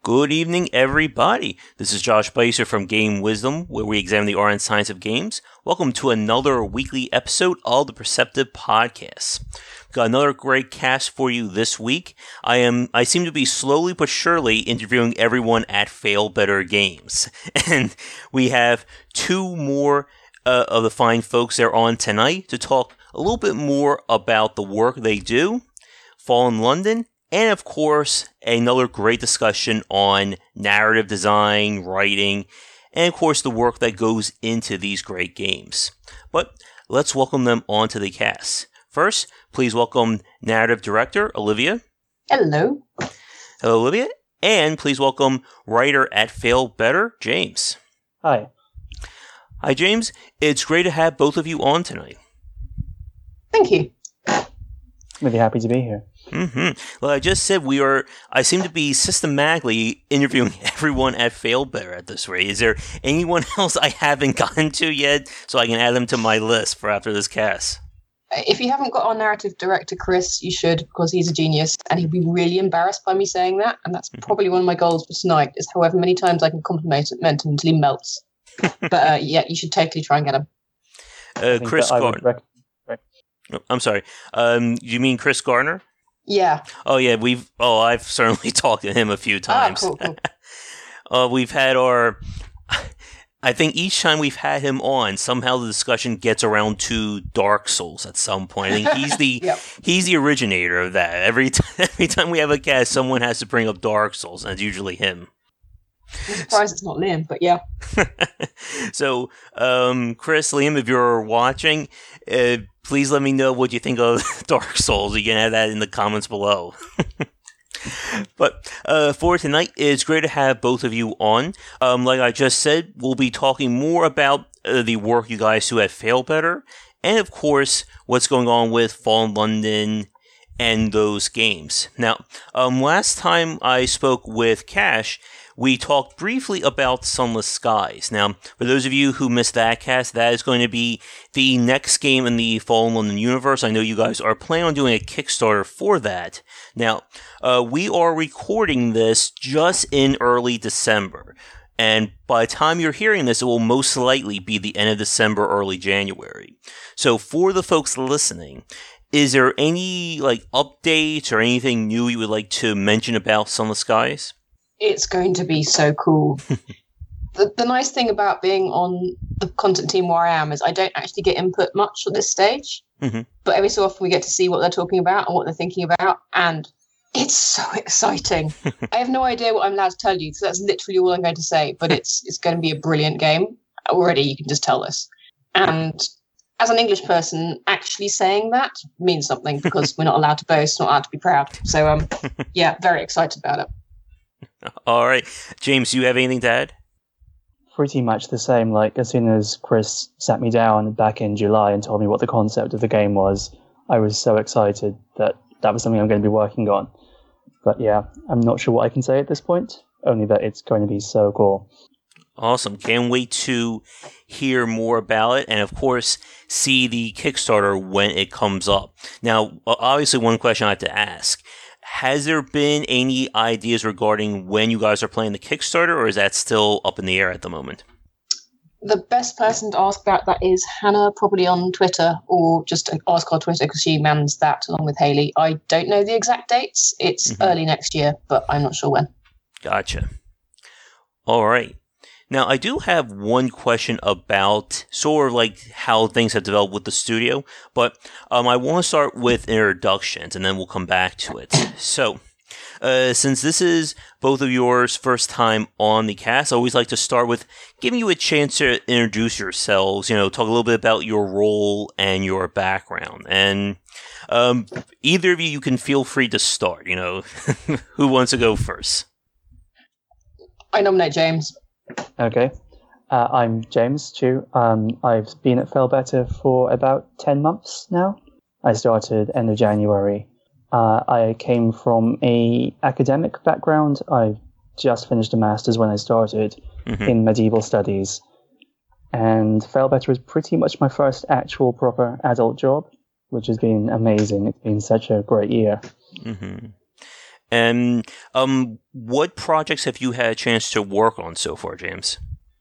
Good evening, everybody. This is Josh Beiser from Game Wisdom, where we examine the art and science of games. Welcome to another weekly episode of the Perceptive Podcast. Got another great cast for you this week. I seem to be slowly but surely interviewing everyone at Fail Better Games. And we have two more of the fine folks there on tonight to talk a little bit more about the work they do, Fallen London, and of course, another great discussion on narrative design, writing, and of course, the work that goes into these great games. But let's welcome them onto the cast. First, please welcome narrative director Olivia. Hello. Hello, Olivia. And please welcome writer at Fail Better, James. Hi. Hi, James. It's great to have both of you on tonight. Thank you. Really happy to be here. Well, I just said I seem to be systematically interviewing everyone at Fail Better at this rate. Is there anyone else I haven't gotten to yet so I can add them to my list for after this cast? If you haven't got our narrative director, Chris, you should, because he's a genius, and he'd be really embarrassed by me saying that, and that's probably one of my goals for tonight, is however many times I can compliment him until he melts. But yeah, you should totally try and get him. Chris Garner. I'm sorry. You mean Chris Garner? Yeah. Oh, yeah. I've certainly talked to him a few times. Cool. We've had I think each time we've had him on, somehow the discussion gets around to Dark Souls at some point. I think he's the originator of that. Every time we have a cast, someone has to bring up Dark Souls, and it's usually him. I'm surprised it's not Liam, but yeah. So, Chris, Liam, if you're watching, please let me know what you think of Dark Souls. You can add that in the comments below. But for tonight, it's great to have both of you on. Like I just said, we'll be talking more about the work you guys do at Fail Better, and of course, what's going on with Fallen London and those games. Now, last time I spoke with Cash, we talked briefly about Sunless Skies. Now, for those of you who missed that cast, that is going to be the next game in the Fallen London universe. I know you guys are planning on doing a Kickstarter for that. Now, we are recording this just in early December. And by the time you're hearing this, it will most likely be the end of December, early January. So for the folks listening, is there any updates or anything new you would like to mention about Sunless Skies? It's going to be so cool. The nice thing about being on the content team where I am is I don't actually get input much at this stage. Mm-hmm. But every so often we get to see what they're talking about and what they're thinking about. And it's so exciting. I have no idea what I'm allowed to tell you, so that's literally all I'm going to say. But it's going to be a brilliant game. Already, you can just tell us. And as an English person, actually saying that means something because we're not allowed to boast, not allowed to be proud. So, yeah, very excited about it. All right. James, do you have anything to add? Pretty much the same. As soon as Chris sat me down back in July and told me what the concept of the game was, I was so excited that was something I'm going to be working on. But yeah, I'm not sure what I can say at this point, only that it's going to be so cool. Awesome. Can't wait to hear more about it and, of course, see the Kickstarter when it comes up. Now, obviously, one question I have to ask. Has there been any ideas regarding when you guys are playing the Kickstarter, or is that still up in the air at the moment? The best person to ask about that is Hannah, probably on Twitter, or just ask on Twitter because she mans that along with Hayley. I don't know the exact dates. It's early next year, but I'm not sure when. Gotcha. All right. Now, I do have one question about sort of how things have developed with the studio, but I want to start with introductions, and then we'll come back to it. So, since this is both of yours first time on the cast, I always like to start with giving you a chance to introduce yourselves, talk a little bit about your role and your background. And either of you can feel free to start, Who wants to go first? I nominate James. Okay. I'm James Chu. I've been at Fail Better for about 10 months now. I started end of January. I came from a academic background. I just finished a master's when I started in medieval studies. And Fail Better was pretty much my first actual proper adult job, which has been amazing. It's been such a great year. And what projects have you had a chance to work on so far, James?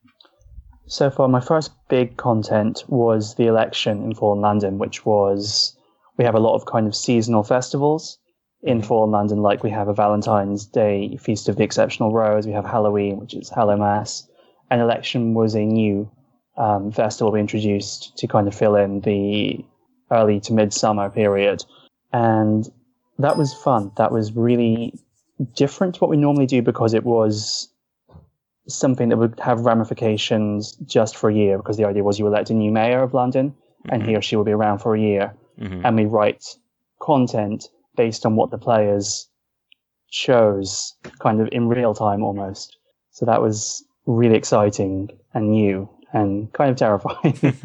So far, my first big content was the election in Fallen London, which was, we have a lot of kind of seasonal festivals in Fallen London, like we have a Valentine's Day Feast of the Exceptional Rose, we have Halloween, which is Hallowmass, and election was a new festival we introduced to kind of fill in the early to midsummer period. And that was fun. That was really different to what we normally do because it was something that would have ramifications just for a year, because the idea was you elect a new mayor of London and he or she will be around for a year. And we write content based on what the players chose kind of in real time almost. So that was really exciting and new and kind of terrifying.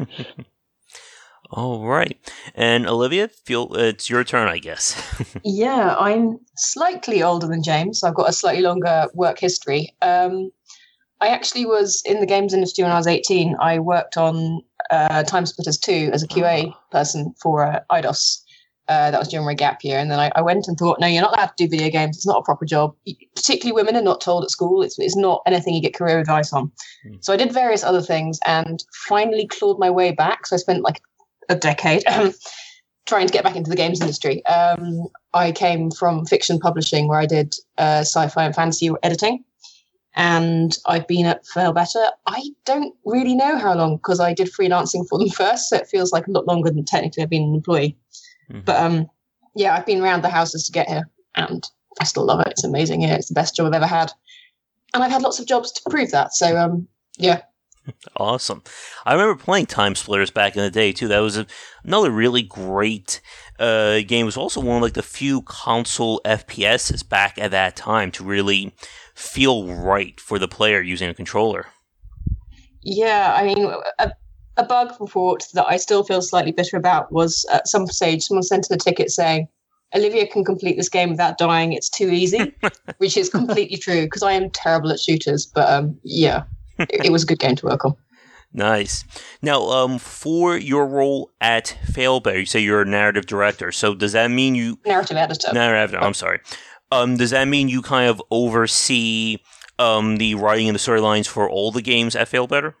All right. And Olivia, it's your turn, I guess. Yeah, I'm slightly older than James, so I've got a slightly longer work history. I actually was in the games industry when I was 18. I worked on Time Splitters 2 as a QA person for IDOS. That was during my gap year. And then I went and thought, no, you're not allowed to do video games. It's not a proper job. Particularly women are not told at school. It's not anything you get career advice on. So I did various other things and finally clawed my way back. So I spent like a decade trying to get back into the games industry. I came from fiction publishing where I did sci-fi and fantasy editing. And I've been at Fail Better. I don't really know how long because I did freelancing for them first. So it feels like a lot longer than technically I've been an employee. But yeah, I've been around the houses to get here and I still love it. It's amazing here. It's the best job I've ever had. And I've had lots of jobs to prove that. So yeah. Awesome. I remember playing Time Splitters back in the day too. That was another really great game. It was also one of like the few console FPSs back at that time to really feel right for the player using a controller. Yeah, I mean, a bug report that I still feel slightly bitter about was at some stage someone sent in a ticket saying, Olivia can complete this game without dying. It's too easy, which is completely true because I am terrible at shooters. But yeah, it was a good game to work on. Nice. Now, for your role at Failbetter, you say you're a narrative director. So does that mean you... Narrative editor. Narrative editor, I'm sorry. Does that mean you kind of oversee the writing and the storylines for all the games at Failbetter?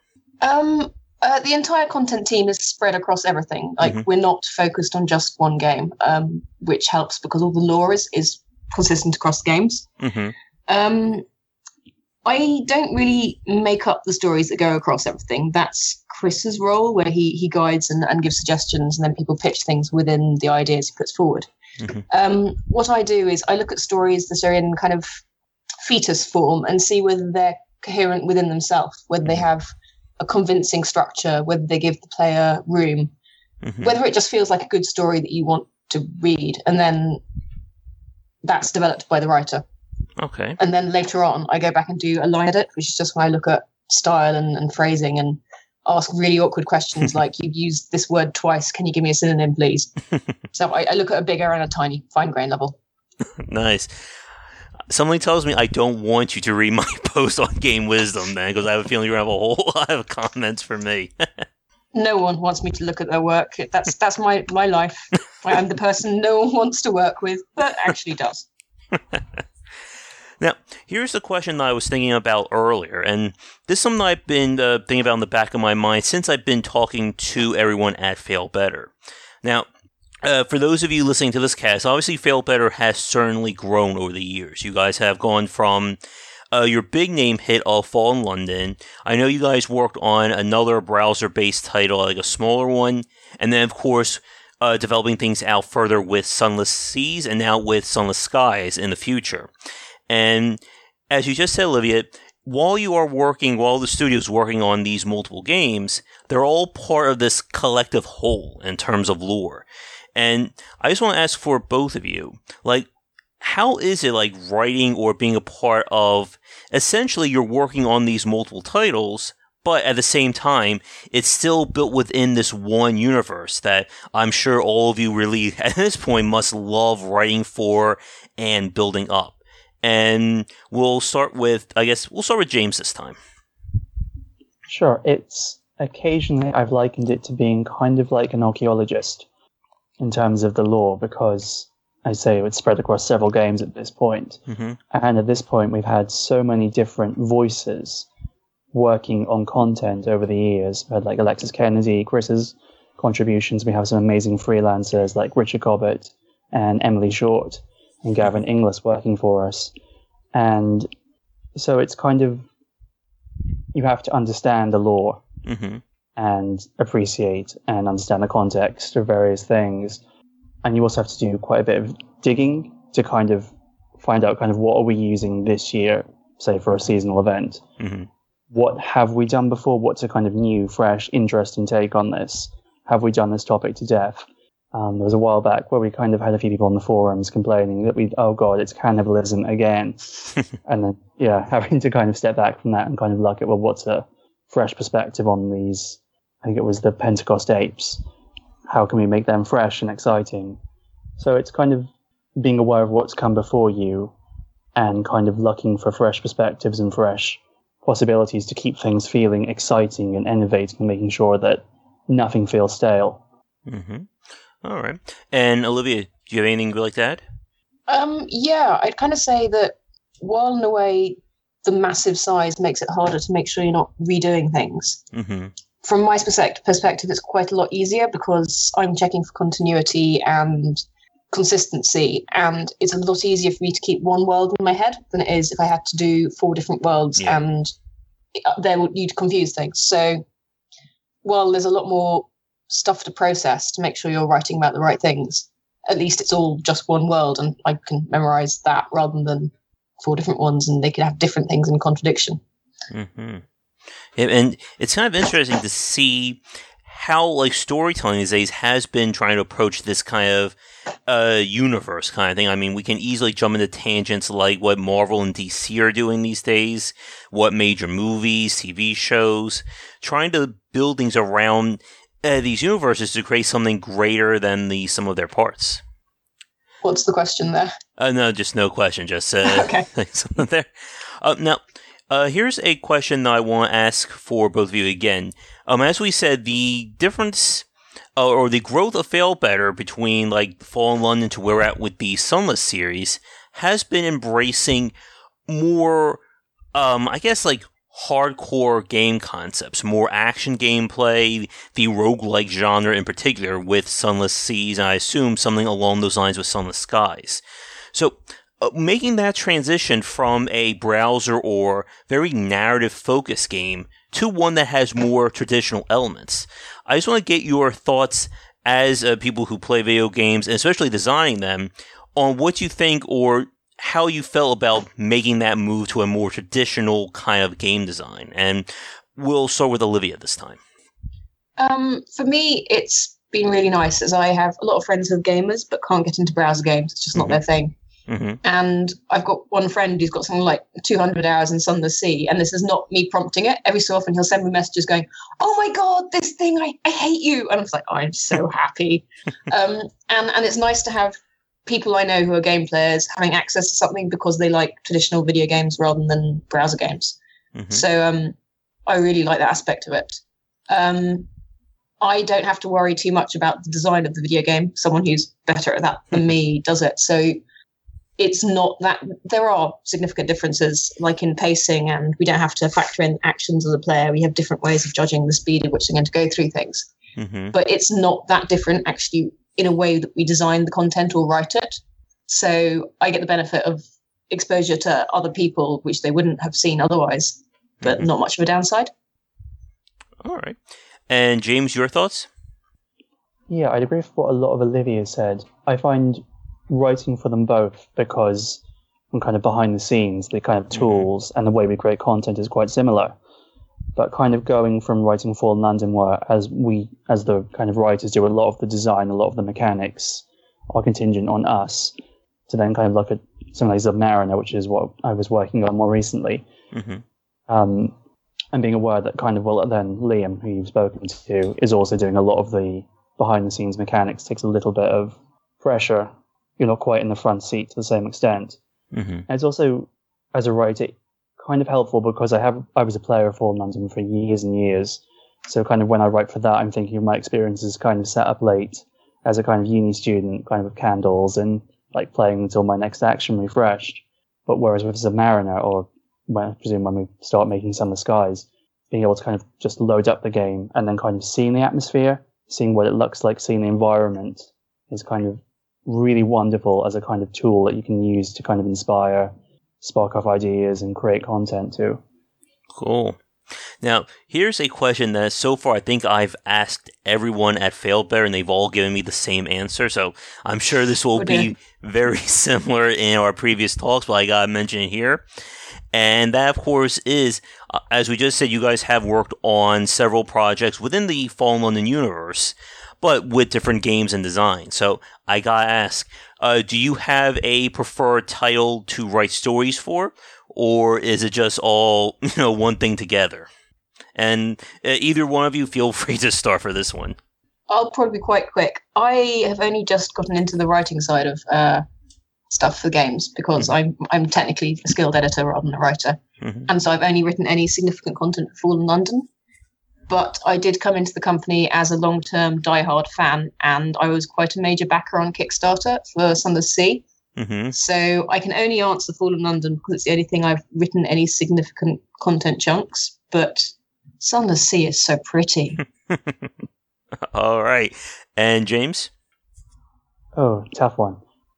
The entire content team is spread across everything. Like, we're not focused on just one game, which helps because all the lore is consistent across games. I don't really make up the stories that go across everything. That's Chris's role, where he guides and gives suggestions, and then people pitch things within the ideas he puts forward. What I do is I look at stories that are in kind of fetus form and see whether they're coherent within themselves, whether they have a convincing structure, whether they give the player room, whether it just feels like a good story that you want to read. And then that's developed by the writer. Okay. And then later on, I go back and do a line edit, which is just when I look at style and phrasing and ask really awkward questions like, you've used this word twice. Can you give me a synonym, please? So I look at a bigger and a tiny fine grain level. Nice. Something tells me I don't want you to read my post on Game Wisdom, then, because I have a feeling you're going to have a whole lot of comments for me. No one wants me to look at their work. That's my life. I'm the person no one wants to work with, but actually does. Now, here's the question that I was thinking about earlier, and this is something I've been thinking about in the back of my mind since I've been talking to everyone at Fail Better. Now, for those of you listening to this cast, obviously Fail Better has certainly grown over the years. You guys have gone from your big name hit of Fallen London. I know you guys worked on another browser-based title, like a smaller one, and then, of course, developing things out further with Sunless Seas and now with Sunless Skies in the future. And as you just said, Olivia, while the studio's working on these multiple games, they're all part of this collective whole in terms of lore. And I just want to ask for both of you, like, how is it like writing or being a part of, essentially you're working on these multiple titles, but at the same time, it's still built within this one universe that I'm sure all of you really, at this point, must love writing for and building up. And we'll start with James this time. Sure. It's occasionally I've likened it to being kind of like an archaeologist in terms of the lore, because I say it's spread across several games at this point. Mm-hmm. And at this point, we've had so many different voices working on content over the years. We had like Alexis Kennedy, Chris's contributions. We have some amazing freelancers like Richard Cobbett and Emily Short and Gavin Inglis working for us. And so it's kind of, you have to understand the lore Mm-hmm. and appreciate and understand the context of various things. And you also have to do quite a bit of digging to kind of find out kind of what are we using this year, say for a seasonal event. Mm-hmm. What have we done before? What's a kind of new, fresh, interesting take on this? Have we done this topic to death? There was a while back where we kind of had a few people on the forums complaining that oh God, it's cannibalism again. And then, having to kind of step back from that and kind of look at, well, what's a fresh perspective on these? I think it was the Pentecost apes. How can we make them fresh and exciting? So it's kind of being aware of what's come before you and kind of looking for fresh perspectives and fresh possibilities to keep things feeling exciting and innovating and making sure that nothing feels stale. Mm-hmm. All right. And Olivia, do you have anything you'd like to add? I'd kind of say that while in a way the massive size makes it harder to make sure you're not redoing things, Mm-hmm. from my perspective, it's quite a lot easier because I'm checking for continuity and consistency, and it's a lot easier for me to keep one world in my head than it is if I had to do 4 different worlds, and then you'd confuse things. So while there's a lot more stuff to process to make sure you're writing about the right things, at least it's all just one world, and I can memorize that rather than 4 different ones, and they could have different things in contradiction. Mm-hmm. And it's kind of interesting to see how like storytelling these days has been trying to approach this kind of universe kind of thing. I mean, we can easily jump into tangents like what Marvel and DC are doing these days, what major movies, TV shows, trying to build things around these universes to create something greater than the sum of their parts. What's the question there? No, just no question. Just Okay. something there. Now, here's a question that I want to ask for both of you again. As we said, the difference or the growth of Failbetter between like Fallen London to where we're at with the Sunless series has been embracing more, I guess, like hardcore game concepts, more action gameplay, the roguelike genre in particular with Sunless Seas, and I assume something along those lines with Sunless Skies. So, making that transition from a browser or very narrative-focused game to one that has more traditional elements. I just want to get your thoughts as people who play video games, and especially designing them, on what you think or how you felt about making that move to a more traditional kind of game design. And we'll start with Olivia this time. For me, it's been really nice, as I have a lot of friends who are gamers but can't get into browser games. It's just not their thing. Mm-hmm. And I've got one friend who's got something like 200 hours in Sunless Sea, and this is not me prompting it. Every so often he'll send me messages going, "Oh my God, this thing, I hate you." And I was like, I'm so happy. And it's nice to have people I know who are game players having access to something because they like traditional video games rather than browser games. Mm-hmm. So I really like that aspect of it. I don't have to worry too much about the design of the video game. Someone who's better at that than me does it. So it's not that there are significant differences, like in pacing, and we don't have to factor in actions of the player. We have different ways of judging the speed at which they're going to go through things. Mm-hmm. But it's not that different, actually, in a way that we design the content or write it. So I get the benefit of exposure to other people, which they wouldn't have seen otherwise, but mm-hmm. not much of a downside. All right. And James, your thoughts? Yeah, I'd agree with what a lot of Olivia said. I find writing for them both, because I'm kind of behind the scenes, the kind of tools and the way we create content is quite similar. But kind of going from writing for London, where as the kind of writers do a lot of the design, a lot of the mechanics are contingent on us, to then kind of look at something like Submariner, which is what I was working on more recently. Mm-hmm. And being aware that kind of, well, then Liam, who you've spoken to, is also doing a lot of the behind-the-scenes mechanics, takes a little bit of pressure. You're not quite in the front seat to the same extent. Mm-hmm. And it's also, as a writer, kind of helpful because I was a player of Fallen London for years and years. So kind of when I write for that, I'm thinking of my experiences kind of sat up late as a kind of uni student, kind of with candles and like playing until my next action refreshed. But whereas with Submariner, or I presume when we start making Summer Skies, being able to kind of just load up the game and then kind of seeing the atmosphere, seeing what it looks like, seeing the environment is kind of really wonderful as a kind of tool that you can use to kind of inspire, spark off ideas and create content too. Cool. Now, here's a question that so far I think I've asked everyone at Failbetter, and they've all given me the same answer, so I'm sure this will be very similar in our previous talks, but I gotta mention it here. And that, of course, is, as we just said, you guys have worked on several projects within the Fallen London universe, but with different games and design. So I gotta ask, do you have a preferred title to write stories for? Or is it just all, one thing together? And either one of you, feel free to start for this one. I'll probably be quite quick. I have only just gotten into the writing side of stuff for games because I'm technically a skilled editor rather than a writer. Mm-hmm. And so I've only written any significant content for Fallen London. But I did come into the company as a long-term diehard fan, and I was quite a major backer on Kickstarter for Sunless Sea. Mm-hmm. So I can only answer Fallen London because it's the only thing I've written any significant content chunks. But Sunless Sea is so pretty. All right. And James? Oh, tough one.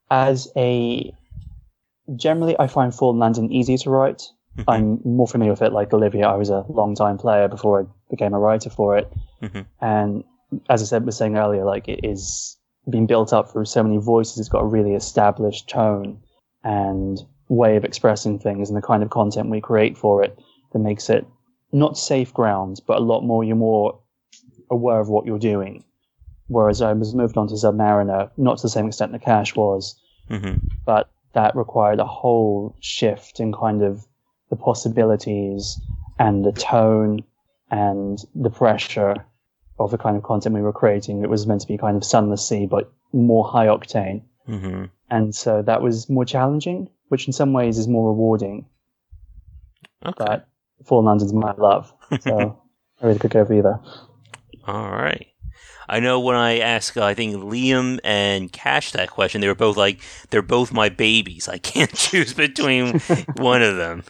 Generally, I find Fallen London easy to write. Mm-hmm. I'm more familiar with it like Olivia. I was a long-time player before I became a writer for it. Mm-hmm. And as I was saying earlier, like it is being built up through so many voices. It's got a really established tone and way of expressing things, and the kind of content we create for it that makes it not safe ground, but a lot more, you're more aware of what you're doing. Whereas I was moved on to Submariner, not to the same extent Nakash was, but that required a whole shift in kind of the possibilities and the tone and the pressure of the kind of content we were creating. It was meant to be kind of Sunless Sea, but more high octane. Mm-hmm. And so that was more challenging, which in some ways is more rewarding. Okay. But Fallen London's my love, so I really could go for either. All right. I know when I asked, I think Liam and Cash that question, they were both like, they're both my babies. I can't choose between one of them.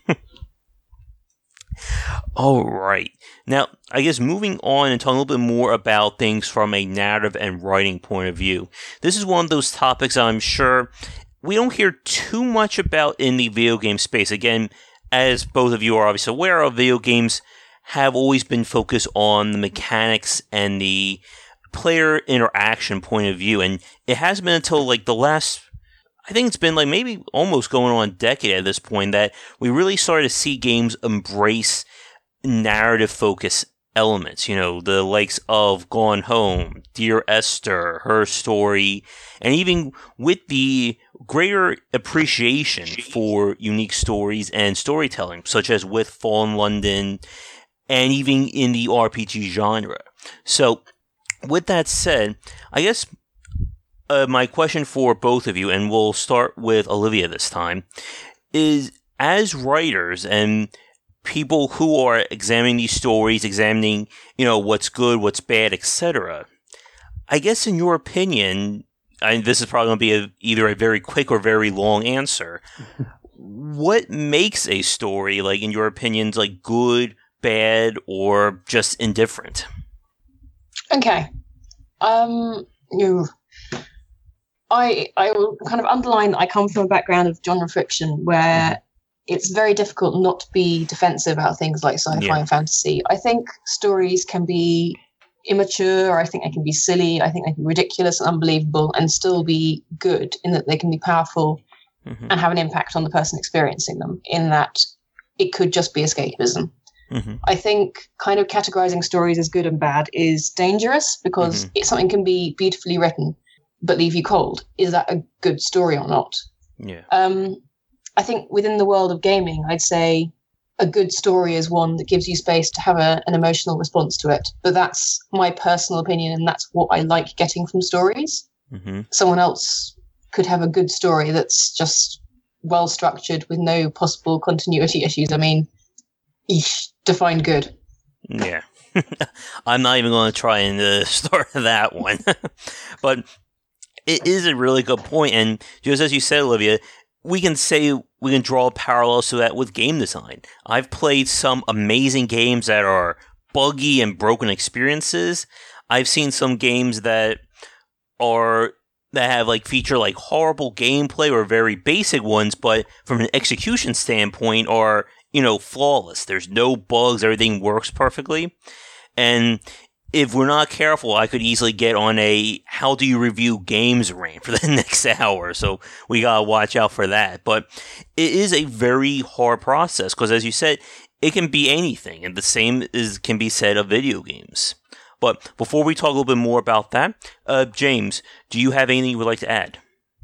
All right. Now, I guess moving on and talking a little bit more about things from a narrative and writing point of view. This is one of those topics I'm sure we don't hear too much about in the video game space. Again, as both of you are obviously aware of, video games have always been focused on the mechanics and the player interaction point of view. And it has been until like the last, I think it's been like maybe almost going on a decade at this point, that we really started to see games embrace narrative focus elements, the likes of Gone Home, Dear Esther, Her Story, and even with the greater appreciation for unique stories and storytelling, such as with Fallen London, and even in the RPG genre. So, with that said, I guess my question for both of you, and we'll start with Olivia this time, is as writers and people who are examining these stories, examining, what's good, what's bad, etc. I guess in your opinion, and this is probably going to be either a very quick or very long answer, what makes a story, like in your opinions, like good, bad, or just indifferent? Okay. I will kind of underline that I come from a background of genre fiction where it's very difficult not to be defensive about things like sci-fi and fantasy. I think stories can be immature, I think they can be silly, I think they can be ridiculous and unbelievable and still be good in that they can be powerful and have an impact on the person experiencing them, in that it could just be escapism. I think kind of categorizing stories as good and bad is dangerous because something can be beautifully written but leave you cold. Is that a good story or not? Yeah. I think within the world of gaming, I'd say a good story is one that gives you space to have an emotional response to it. But that's my personal opinion, and that's what I like getting from stories. Someone else could have a good story that's just well structured with no possible continuity issues. I mean, define good. Yeah. I'm not even going to try and start that one. But It is a really good point, and just as you said, Olivia, we can draw parallels to that with game design. I've played some amazing games that are buggy and broken experiences. I've seen some games that have feature horrible gameplay or very basic ones, but from an execution standpoint are flawless. There's no bugs, everything works perfectly, and if we're not careful, I could easily get on a how do you review games rant for the next hour. So we gotta watch out for that. But it is a very hard process because, as you said, it can be anything, and the same can be said of video games. But before we talk a little bit more about that, James, do you have anything you would like to add?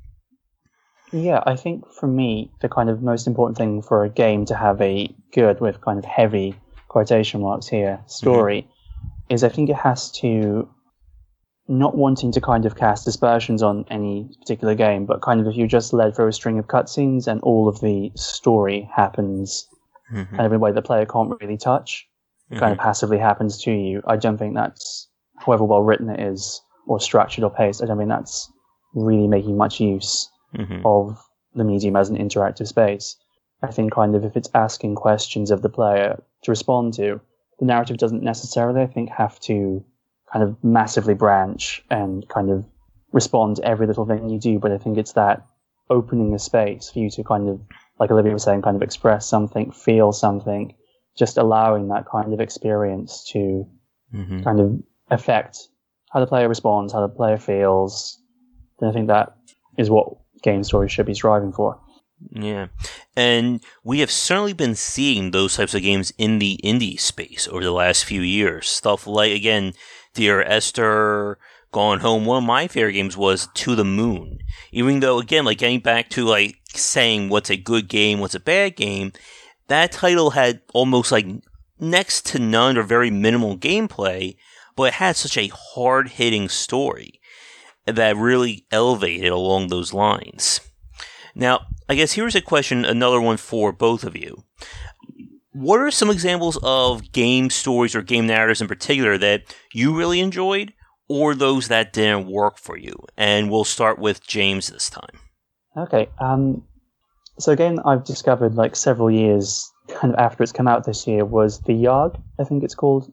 Yeah, I think for me, the kind of most important thing for a game to have a good, with kind of heavy quotation marks here, story, is I think it has to, not wanting to kind of cast aspersions on any particular game, but kind of if you're just led through a string of cutscenes and all of the story happens kind of in a way the player can't really touch, kind of passively happens to you, I don't think that's, however well written it is, or structured or paced, I don't think that's really making much use of the medium as an interactive space. I think kind of if it's asking questions of the player to respond to, the narrative doesn't necessarily, I think, have to kind of massively branch and kind of respond to every little thing you do, but I think it's that opening a space for you to kind of, like Olivia was saying, kind of express something, feel something, just allowing that kind of experience to kind of affect how the player responds, how the player feels. And I think that is what game stories should be striving for. Yeah, and we have certainly been seeing those types of games in the indie space over the last few years. Stuff like, again, Dear Esther, Gone Home. One of my favorite games was To the Moon. Even though, again, getting back to saying what's a good game, what's a bad game, that title had almost next to none or very minimal gameplay, but it had such a hard-hitting story that really elevated along those lines. Now, I guess here's a question, another one for both of you. What are some examples of game stories or game narratives in particular that you really enjoyed, or those that didn't work for you? And we'll start with James this time. Okay. So again, I've discovered several years kind of after it's come out this year was The Yawg, I think it's called,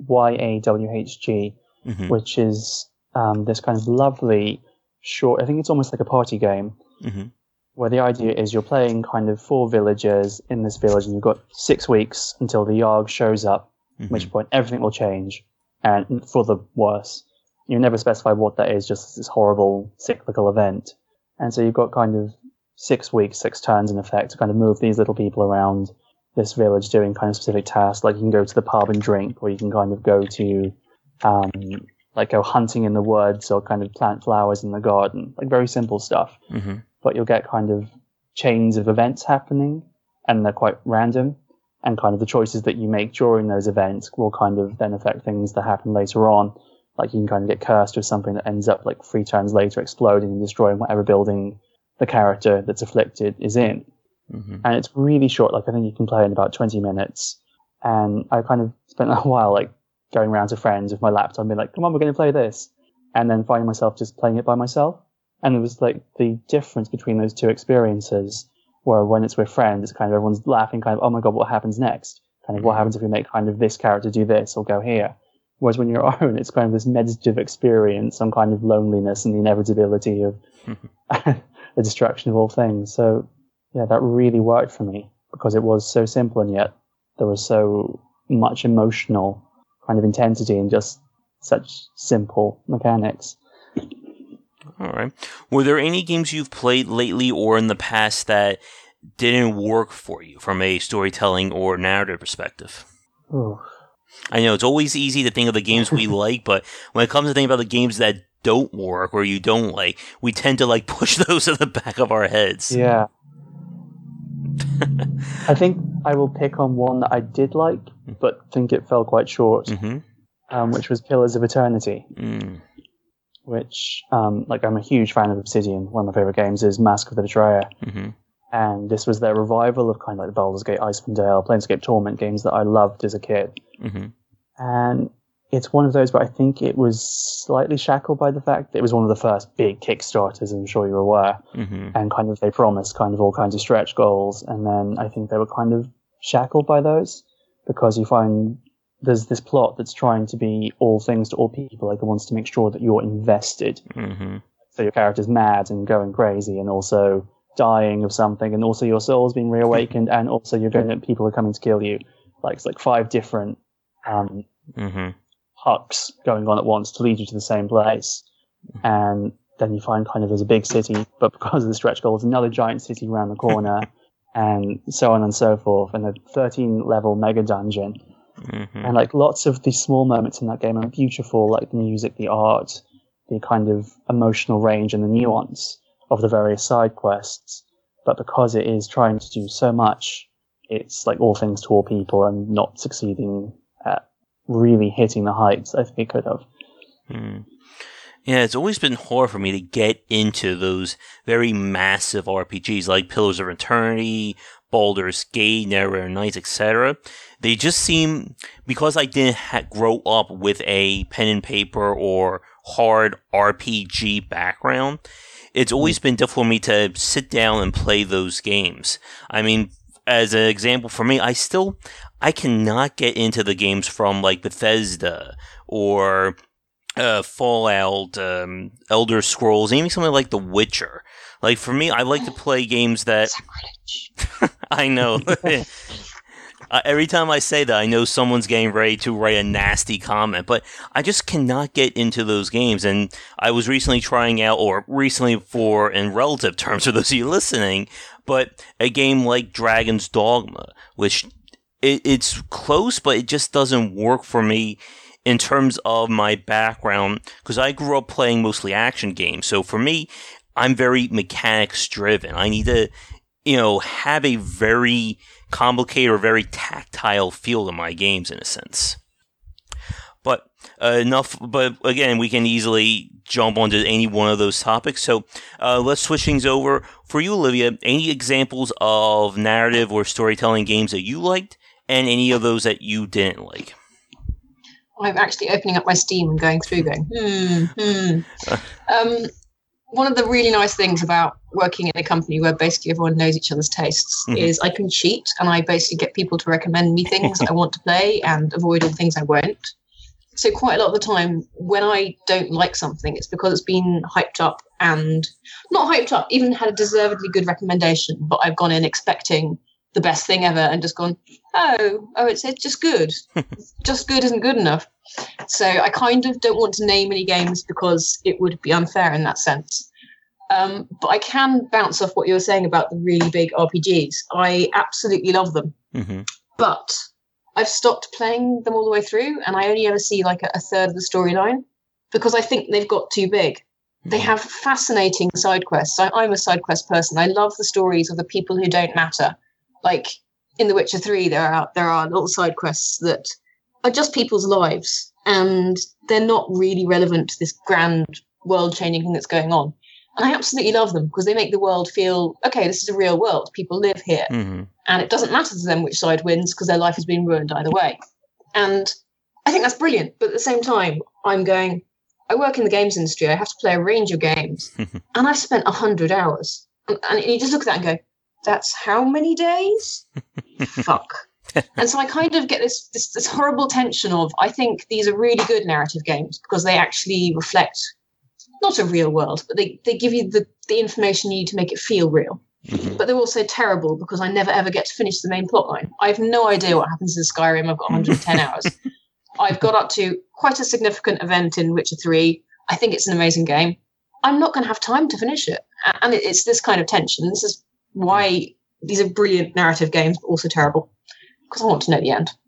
YAWHG, which is this kind of lovely short, I think it's almost like a party game, where the idea is you're playing kind of 4 villagers in this village, and you've got 6 weeks until the Yawg shows up, at which point everything will change, and for the worse. You never specify what that is, just this horrible cyclical event. And so you've got kind of 6 weeks, 6 turns in effect, to kind of move these little people around this village doing kind of specific tasks. Like you can go to the pub and drink, or you can kind of go to, go hunting in the woods, or kind of plant flowers in the garden. Very simple stuff. But you'll get kind of chains of events happening, and they're quite random, and kind of the choices that you make during those events will kind of then affect things that happen later on. You can kind of get cursed with something that ends up 3 turns later exploding and destroying whatever building the character that's afflicted is in. And it's really short. I think you can play in about 20 minutes. And I kind of spent a while going around to friends with my laptop and being come on, we're going to play this. And then finding myself just playing it by myself. And it was the difference between those two experiences, where when it's with friends, it's kind of everyone's laughing, kind of, oh my God, what happens next? Kind of what happens if we make kind of this character do this or go here? Whereas when you're own, it's kind of this meditative experience on kind of loneliness and the inevitability of the destruction of all things. So yeah, that really worked for me because it was so simple, and yet there was so much emotional kind of intensity in just such simple mechanics. All right. Were there any games you've played lately or in the past that didn't work for you from a storytelling or narrative perspective? Ooh. I know it's always easy to think of the games we like, but when it comes to thinking about the games that don't work or you don't like, we tend to push those to the back of our heads. Yeah. I think I will pick on one that I did like, but think it fell quite short, which was Pillars of Eternity. Which, I'm a huge fan of Obsidian. One of my favorite games is Mask of the Betrayer. And this was their revival of kind of the Baldur's Gate, Icewind Dale, Planescape Torment games that I loved as a kid. And it's one of those, but I think it was slightly shackled by the fact that it was one of the first big Kickstarters, I'm sure you're aware. Mm-hmm. And kind of they promised kind of all kinds of stretch goals. And then I think they were kind of shackled by those because you find there's this plot that's trying to be all things to all people. Like it wants to make sure that you're invested. Mm-hmm. So your character's mad and going crazy and also dying of something, and also your soul's being reawakened, and also people are coming to kill you. Like it's like 5 different hucks going on at once to lead you to the same place. And then you find kind of there's a big city, but because of the stretch goals, another giant city around the corner, and so on and so forth, and a 13-level mega dungeon. Mm-hmm. And like lots of these small moments in that game are beautiful, like the music, the art, the kind of emotional range and the nuance of the various side quests. But because it is trying to do so much, it's like all things to all people and not succeeding at really hitting the heights I think it could have. Yeah, it's always been hard for me to get into those very massive RPGs like Pillars of Eternity, Baldur's Gate, Neverwinter Nights, etc. They just seem, because I didn't grow up with a pen and paper or hard RPG background, it's always been difficult for me to sit down and play those games. I mean, as an example for me, I cannot get into the games from like Bethesda or Fallout, Elder Scrolls, even something like The Witcher. Like for me, I like to play games that I know. Every time I say that, I know someone's getting ready to write a nasty comment, but I just cannot get into those games. And I was recently trying out, or recently for in relative terms for those of you listening, but a game like Dragon's Dogma, which it's close, but it just doesn't work for me in terms of my background, because I grew up playing mostly action games. So for me, I'm very mechanics driven. I need to, have a very complicated or very tactile feel to my games in a sense. But but again, we can easily jump onto any one of those topics. So let's switch things over. For you, Olivia, any examples of narrative or storytelling games that you liked, and any of those that you didn't like? I'm actually opening up my Steam and going through one of the really nice things about working in a company where basically everyone knows each other's tastes is I can cheat, and I basically get people to recommend me things I want to play and avoid all the things I won't. So quite a lot of the time when I don't like something, it's because it's been hyped up, and not hyped up, even had a deservedly good recommendation, but I've gone in expecting the best thing ever and just gone, it's just good. Just good isn't good enough. So I kind of don't want to name any games because it would be unfair in that sense. But I can bounce off what you were saying about the really big RPGs. I absolutely love them. Mm-hmm. But I've stopped playing them all the way through, and I only ever see like a third of the storyline because I think they've got too big. They have fascinating side quests. I'm a side quest person. I love the stories of the people who don't matter. Like in The Witcher 3, there are little side quests that are just people's lives, and they're not really relevant to this grand world-changing thing that's going on. And I absolutely love them because they make the world feel, okay, this is a real world. People live here. Mm-hmm. And it doesn't matter to them which side wins because their life has been ruined either way. And I think that's brilliant. But at the same time, I work in the games industry. I have to play a range of games. And I've spent 100 hours. And you just look at that and go, that's how many days? Fuck. And so I kind of get this horrible tension of, I think these are really good narrative games because they actually reflect not a real world, but they give you the information you need to make it feel real. Mm-hmm. But they're also terrible because I never ever get to finish the main plotline. I have no idea what happens in Skyrim. I've got 110 hours. I've got up to quite a significant event in Witcher 3. I think it's an amazing game. I'm not going to have time to finish it. And it's this kind of tension. This is why these are brilliant narrative games, but also terrible. Because I want to know the end.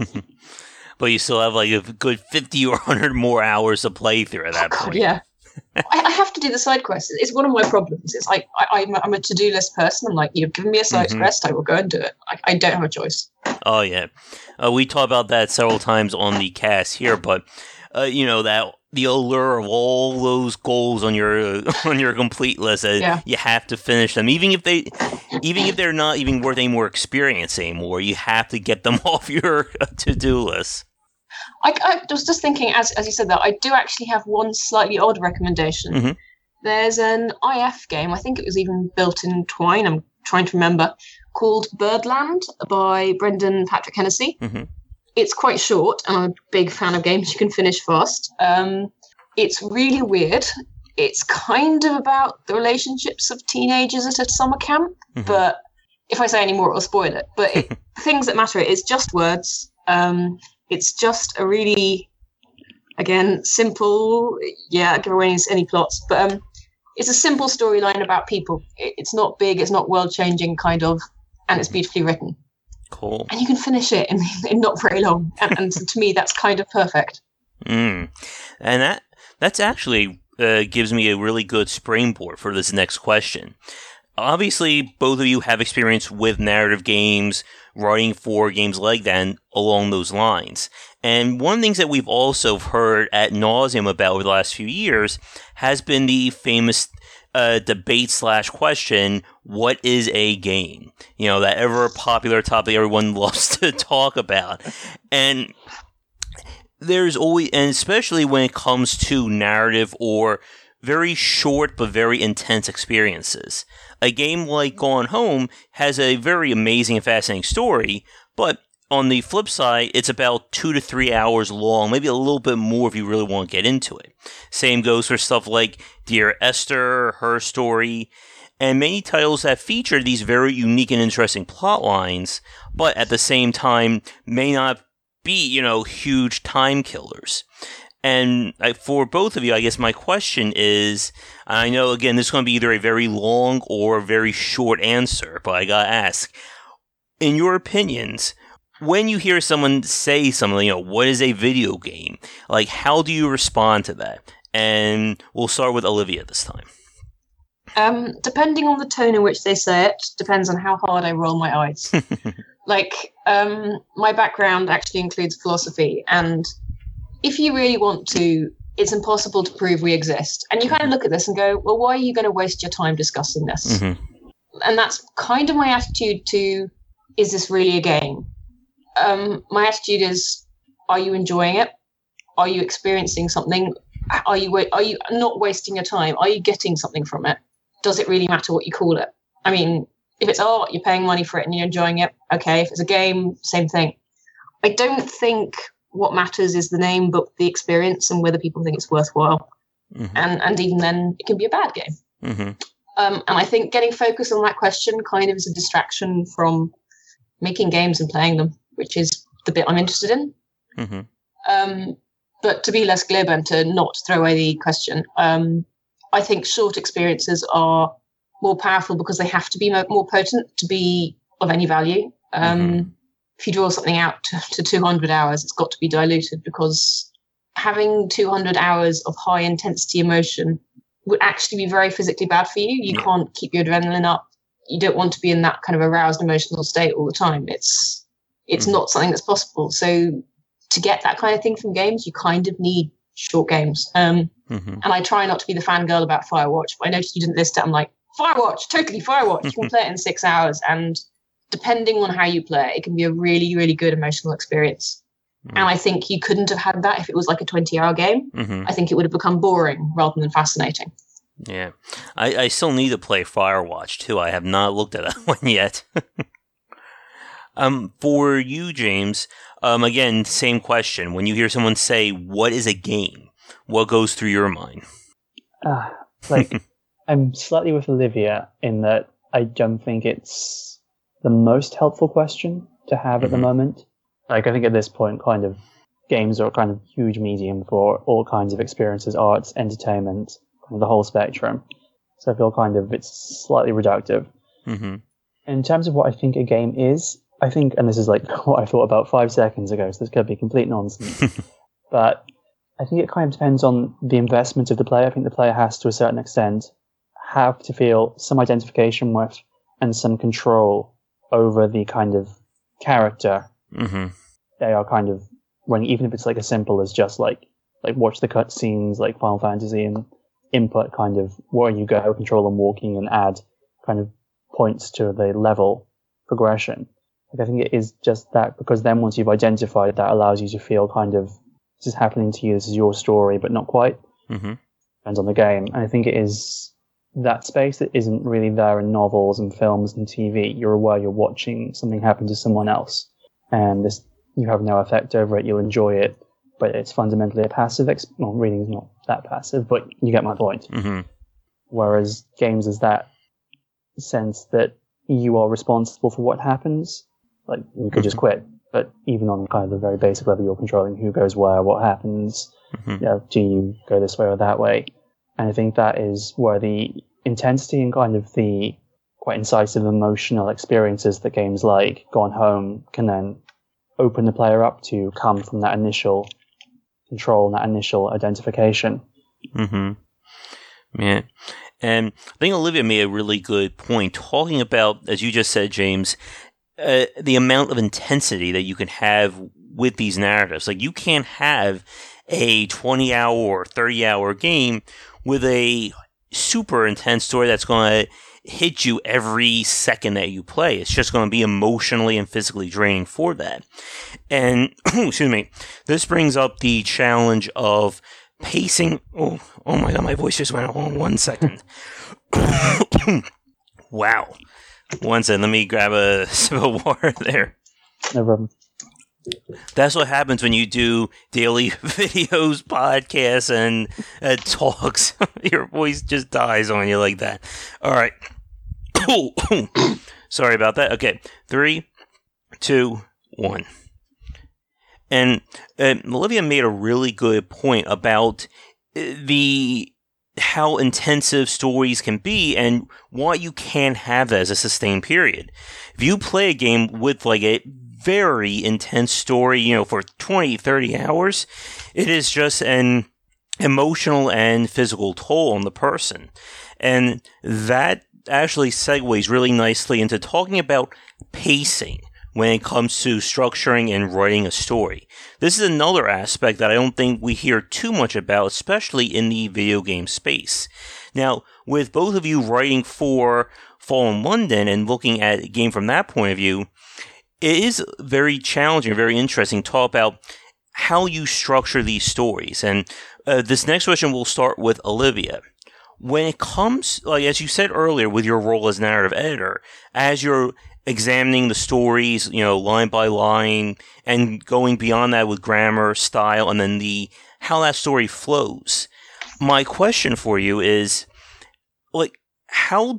But you still have like a good 50 or 100 more hours to play through at that point. Yeah. I have to do the side quests. It's one of my problems. It's like I'm a to-do list person. I'm like, you've given me a side quest, I will go and do it. I don't have a choice. Oh, yeah. We talked about that several times on the cast here, but, that the allure of all those goals on your complete list, you have to finish them. Even if they're not even worth any more experience anymore, you have to get them off your to-do list. I was just thinking, as you said that, I do actually have one slightly odd recommendation. Mm-hmm. There's an IF game, I think it was even built in Twine, I'm trying to remember, called Birdland by Brendan Patrick Hennessy. Mm-hmm. It's quite short, and I'm a big fan of games you can finish fast. It's really weird. It's kind of about the relationships of teenagers at a summer camp, but if I say any more, it'll spoil it. But things that matter, it's just words. It's just a really, again, simple, give away any plots, but it's a simple storyline about people. It's not big, it's not world-changing, kind of, and it's beautifully written. Cool. And you can finish it in not very long. And to me, that's kind of perfect. And that's actually gives me a really good springboard for this next question. Obviously, both of you have experience with narrative games, writing for games like that, and along those lines. And one of the things that we've also heard ad nauseum about over the last few years has been the famous debate/question, what is a game? You know, that ever popular topic everyone loves to talk about. And there's always, and especially when it comes to narrative or very short but very intense experiences. A game like Gone Home has a very amazing and fascinating story, but on the flip side, it's about 2 to 3 hours long, maybe a little bit more if you really want to get into it. Same goes for stuff like Dear Esther, Her Story, and many titles that feature these very unique and interesting plot lines, but at the same time may not be, huge time killers. And for both of you, I guess my question is, I know, again, this is going to be either a very long or a very short answer, but I gotta ask, in your opinions, when you hear someone say something, what is a video game? Like, how do you respond to that? And we'll start with Olivia this time. Depending on the tone in which they say it, depends on how hard I roll my eyes. My background actually includes philosophy, and if you really want to, it's impossible to prove we exist. And you kind of look at this and go, well, why are you going to waste your time discussing this? Mm-hmm. And that's kind of my attitude to, is this really a game? My attitude is, are you enjoying it? Are you experiencing something? Are you not wasting your time? Are you getting something from it? Does it really matter what you call it? I mean, if it's art, you're paying money for it and you're enjoying it. Okay. If it's a game, same thing. I don't think what matters is the name, but the experience and whether people think it's worthwhile. Mm-hmm. And even then, it can be a bad game. Mm-hmm. And I think getting focused on that question kind of is a distraction from making games and playing them, which is the bit I'm interested in. Mm-hmm. But to be less glib and to not throw away the question, I think short experiences are more powerful because they have to be more potent to be of any value. If you draw something out to 200 hours, it's got to be diluted, because having 200 hours of high intensity emotion would actually be very physically bad for you. You can't keep your adrenaline up. You don't want to be in that kind of aroused emotional state all the time. It's not something that's possible. So to get that kind of thing from games, you kind of need short games. And I try not to be the fangirl about Firewatch, but I noticed you didn't list it. I'm like, Firewatch, totally Firewatch. You can play it in 6 hours, and depending on how you play it can be a really, really good emotional experience. And I think you couldn't have had that if it was like a 20-hour game. I think it would have become boring rather than fascinating. Yeah. I still need to play Firewatch, too. I have not looked at that one yet. For you, James, again, same question. When you hear someone say, what is a game? What goes through your mind? I'm slightly with Olivia in that I don't think it's the most helpful question to have at the moment. I think at this point, kind of games are a kind of huge medium for all kinds of experiences, arts, entertainment, kind of the whole spectrum. So I feel kind of it's slightly reductive. In terms of what I think a game is, I think, and this is like what I thought about 5 seconds ago, so this could be complete nonsense, but I think it kind of depends on the investment of the player. I think the player has, to a certain extent, have to feel some identification with and some control over the kind of character they are kind of running, even if it's like as simple as just like watch the cutscenes like Final Fantasy and input kind of where you go, control them walking, and add kind of points to the level progression. Like, I think it is just that, because then once you've identified it, that allows you to feel kind of, this is happening to you, this is your story, but not quite. Mm-hmm. Depends on the game. And I think it is that space that isn't really there in novels and films and TV. You're aware you're watching something happen to someone else, and this, you have no effect over it, you'll enjoy it, but it's fundamentally a passive well, reading is not that passive, but you get my point. Mm-hmm. Whereas games is that sense that you are responsible for what happens. Like, you could just quit, but even on kind of the very basic level, you're controlling who goes where, what happens. You know, do you go this way or that way? And I think that is where the intensity and kind of the quite incisive emotional experiences that games like Gone Home can then open the player up to come from that initial control and that initial identification. Yeah. And I think Olivia made a really good point talking about, as you just said, James, the amount of intensity that you can have with these narratives. Like, you can't have a 20-hour or 30-hour game with a super intense story that's going to hit you every second that you play. It's just going to be emotionally and physically draining for that. And, excuse me, this brings up the challenge of pacing. Oh my God, my voice just went on 1 second. Wow. 1 second, let me grab a sip of water there. No problem. That's what happens when you do daily videos, podcasts, and talks. Your voice just dies on you like that. All right. Sorry about that. Okay. 3, 2, 1. And Olivia made a really good point about how intensive stories can be and why you can't have that as a sustained period. If you play a game with like a very intense story, for 20, 30 hours, it is just an emotional and physical toll on the person. And that actually segues really nicely into talking about pacing when it comes to structuring and writing a story. This is another aspect that I don't think we hear too much about, especially in the video game space. Now, with both of you writing for Fallen London and looking at a game from that point of view, it is very challenging, very interesting to talk about how you structure these stories. And this next question will start with Olivia. When it comes, like as you said earlier, with your role as narrative editor, as you're examining the stories, line by line, and going beyond that with grammar, style, and then how that story flows. My question for you is, like, how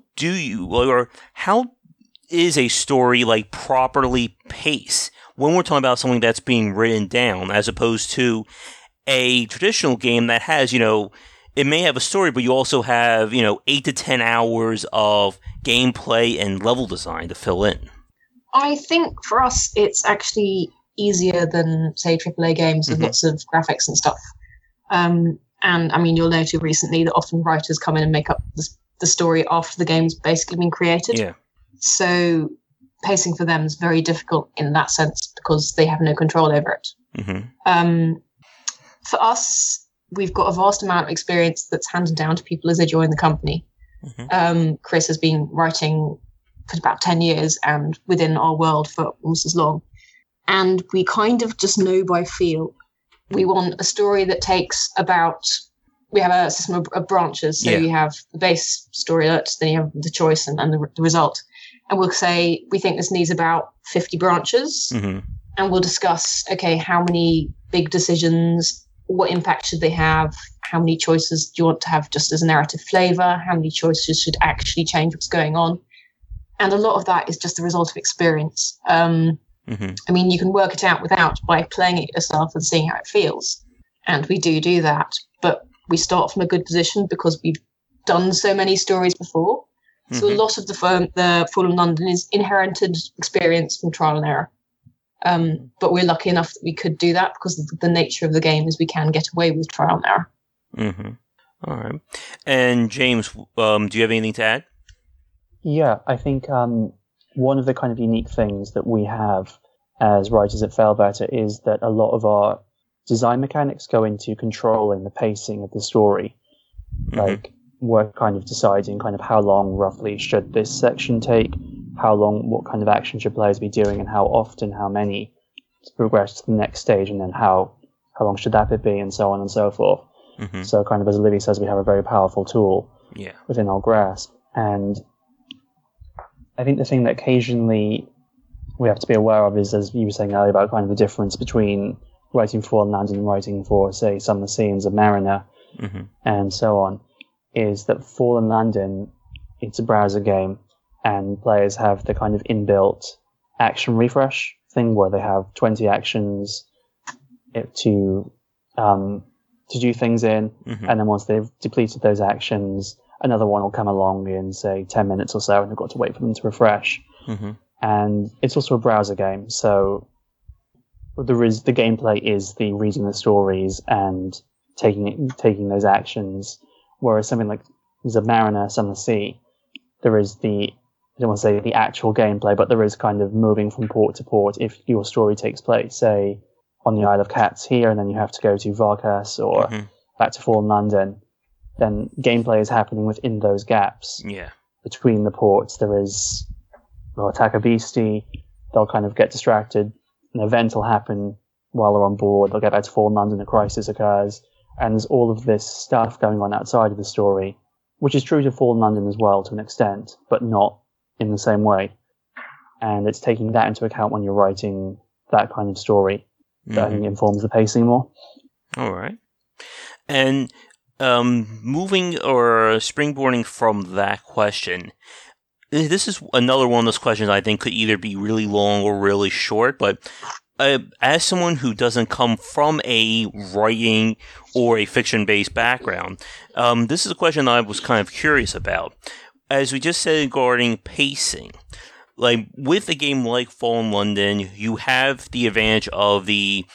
is a story like properly paced when we're talking about something that's being written down, as opposed to a traditional game that has, it may have a story, but you also have, 8 to 10 hours of gameplay and level design to fill in? I think for us, it's actually easier than, say, AAA games with lots of graphics and stuff. And I mean, you'll know too recently that often writers come in and make up the story after the game's basically been created. Yeah. So pacing for them is very difficult in that sense because they have no control over it. For us, we've got a vast amount of experience that's handed down to people as they join the company. Chris has been writing for about 10 years and within our world for almost as long. And we kind of just know by feel. We want a story that takes we have a system of branches. So you have the base story alert, then you have the choice and the result. And we'll say, we think this needs about 50 branches. And we'll discuss, okay, how many big decisions, what impact should they have? How many choices do you want to have just as a narrative flavor? How many choices should actually change what's going on? And a lot of that is just the result of experience. I mean, you can work it out by playing it yourself and seeing how it feels. And we do that. But we start from a good position because we've done so many stories before. So a lot of the Fallen London is inherited experience from trial and error. But we're lucky enough that we could do that because the nature of the game is we can get away with trial and error. All right. And James, do you have anything to add? Yeah, I think one of the kind of unique things that we have as writers at Failbetter is that a lot of our design mechanics go into controlling the pacing of the story. Like, we're kind of deciding kind of how long roughly should this section take, how long, what kind of action should players be doing, and how often, how many to progress to the next stage, and then how long should that bit be, and so on and so forth. Mm-hmm. So kind of as Olivia says, we have a very powerful tool within our grasp. And I think the thing that occasionally we have to be aware of is, as you were saying earlier, about kind of the difference between writing for Fallen London and writing for, say, Some of the Scenes of Mariner, and so on, is that Fallen London, it's a browser game, and players have the kind of inbuilt action refresh thing where they have 20 actions to do things in, and then once they've depleted those actions, another one will come along in, say, 10 minutes or so, and they've got to wait for them to refresh. And it's also a browser game, so the gameplay is the reading the stories and taking those actions, whereas something like Submariner, Some of the Sea, there is I don't want to say the actual gameplay, but there is kind of moving from port to port. If your story takes place, say, on the Isle of Cats here, and then you have to go to Varkas or back to Fallen London, then gameplay is happening within those gaps. Between the ports, there is, they'll attack a beastie, they'll kind of get distracted, an event will happen while they're on board, they'll get back to Fallen London, a crisis occurs, and there's all of this stuff going on outside of the story, which is true to Fallen London as well to an extent, but not in the same way. And it's taking that into account when you're writing that kind of story that I think informs the pacing more. All right. And moving or springboarding from that question, this is another one of those questions I think could either be really long or really short, but as someone who doesn't come from a writing or a fiction-based background, this is a question I was kind of curious about. As we just said regarding pacing, like with a game like Fallen London, you have the advantage of the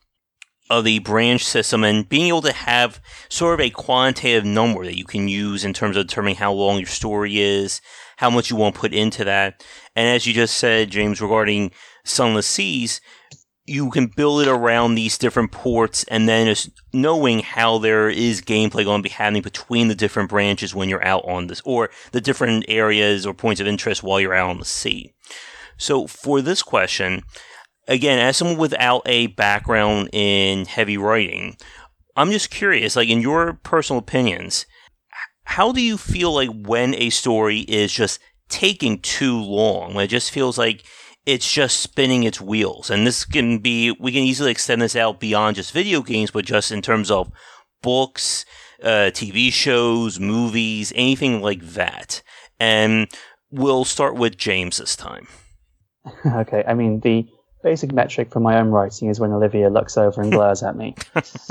branch system and being able to have sort of a quantitative number that you can use in terms of determining how long your story is, how much you want to put into that. And as you just said, James, regarding Sunless Seas, you can build it around these different ports and then just knowing how there is gameplay going to be happening between the different branches when you're out on this, or the different areas or points of interest while you're out on the sea. So for this question, again, as someone without a background in heavy writing, I'm just curious, like in your personal opinions, how do you feel like when a story is just taking too long? When it just feels like it's just spinning its wheels. And we can easily extend this out beyond just video games, but just in terms of books, TV shows, movies, anything like that. And we'll start with James this time. Okay, I mean, the basic metric for my own writing is when Olivia looks over and glares at me.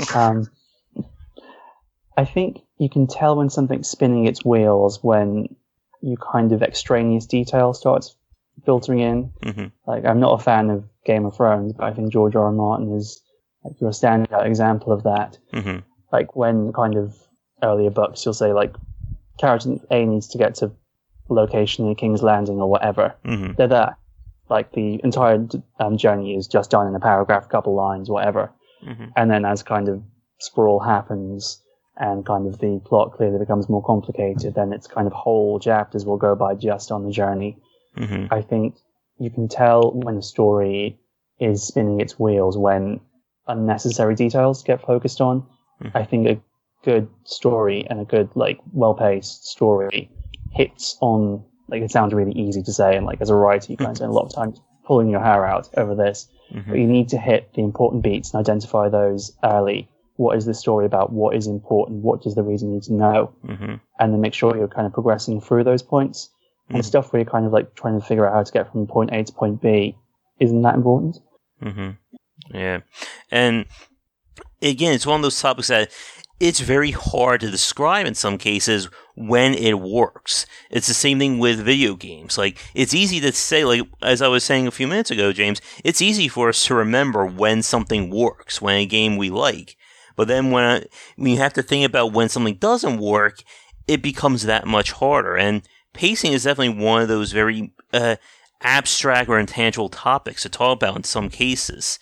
I think you can tell when something's spinning its wheels when you kind of extraneous detail starts filtering in. Like, I'm not a fan of Game of Thrones, but I think George R. R. Martin is like your standout example of that. Like when kind of earlier books, you'll say like character A needs to get to location in King's Landing or whatever. They're there. Like the entire journey is just done in a paragraph, a couple lines, whatever. And then as kind of sprawl happens and kind of the plot clearly becomes more complicated, then it's kind of whole chapters will go by just on the journey. I think you can tell when a story is spinning its wheels when unnecessary details get focused on. I think a good story and a good, like, well-paced story hits on, like, it sounds really easy to say, and, like, as a writer, you kind of spend a lot of time pulling your hair out over this, but you need to hit the important beats and identify those early. What is the story about? What is important? What does the reader need to know? And then make sure you're kind of progressing through those points. And stuff where you're kind of like trying to figure out how to get from point A to point B isn't that important. Yeah. And again, it's one of those topics that it's very hard to describe in some cases when it works. It's the same thing with video games. Like, it's easy to say, like, as I was saying a few minutes ago, James, it's easy for us to remember when something works, when a game we like. But then when you have to think about when something doesn't work, it becomes that much harder. And pacing is definitely one of those very abstract or intangible topics to talk about in some cases.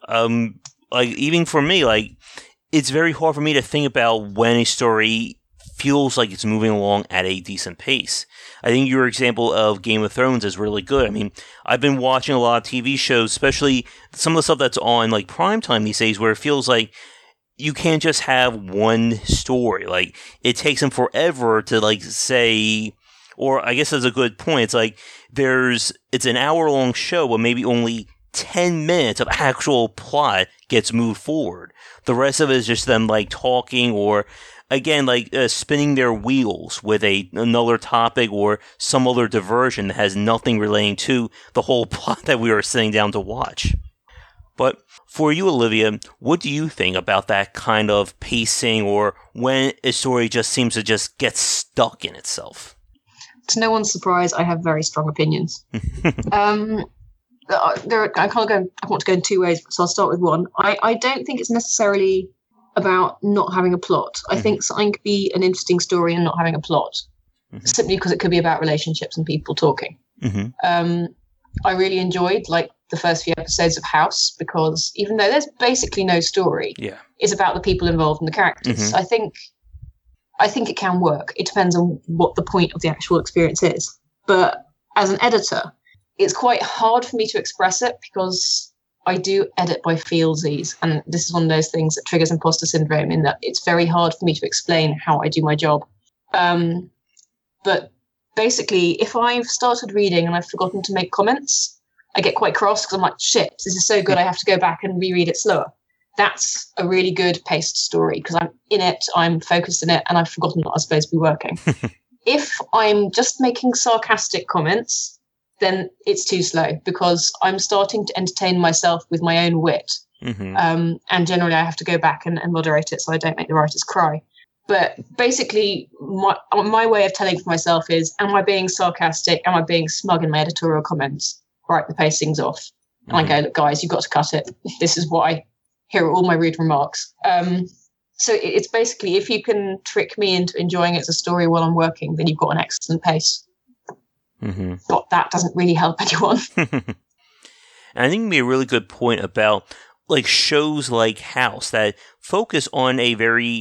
Like, even for me, like, it's very hard for me to think about when a story feels like it's moving along at a decent pace. I think your example of Game of Thrones is really good. I mean, I've been watching a lot of TV shows, especially some of the stuff that's on like primetime these days, where it feels like you can't just have one story. Like, it takes them forever to like say, or I guess that's a good point. It's like it's an hour-long show, but maybe only 10 minutes of actual plot gets moved forward. The rest of it is just them like talking or, again, like spinning their wheels with another topic or some other diversion that has nothing relating to the whole plot that we were sitting down to watch. But for you, Olivia, what do you think about that kind of pacing, or when a story just seems to just get stuck in itself? To no one's surprise, I have very strong opinions. I want to go in two ways, so I'll start with one. I don't think it's necessarily about not having a plot. I think something could be an interesting story and not having a plot, simply because it could be about relationships and people talking. I really enjoyed like the first few episodes of House, because even though there's basically no story, it's about the people involved and the characters. I think it can work. It depends on what the point of the actual experience is. But as an editor, it's quite hard for me to express it because I do edit by feelsies. And this is one of those things that triggers imposter syndrome, in that it's very hard for me to explain how I do my job. But basically, if I've started reading and I've forgotten to make comments, I get quite cross because I'm like, shit, this is so good, I have to go back and reread it slower. That's a really good paced story because I'm in it, I'm focused in it, and I've forgotten that I'm supposed to be working. If I'm just making sarcastic comments, then it's too slow because I'm starting to entertain myself with my own wit. And generally I have to go back and moderate it so I don't make the writers cry. But basically, my way of telling for myself is, am I being sarcastic? Am I being smug in my editorial comments? Right, the pacing's off. And I go, look, guys, you've got to cut it. This is why. Here are all my rude remarks. So it's basically, if you can trick me into enjoying it as a story while I'm working, then you've got an excellent pace. But that doesn't really help anyone. And I think it'd be a really good point about like shows like House that focus on a very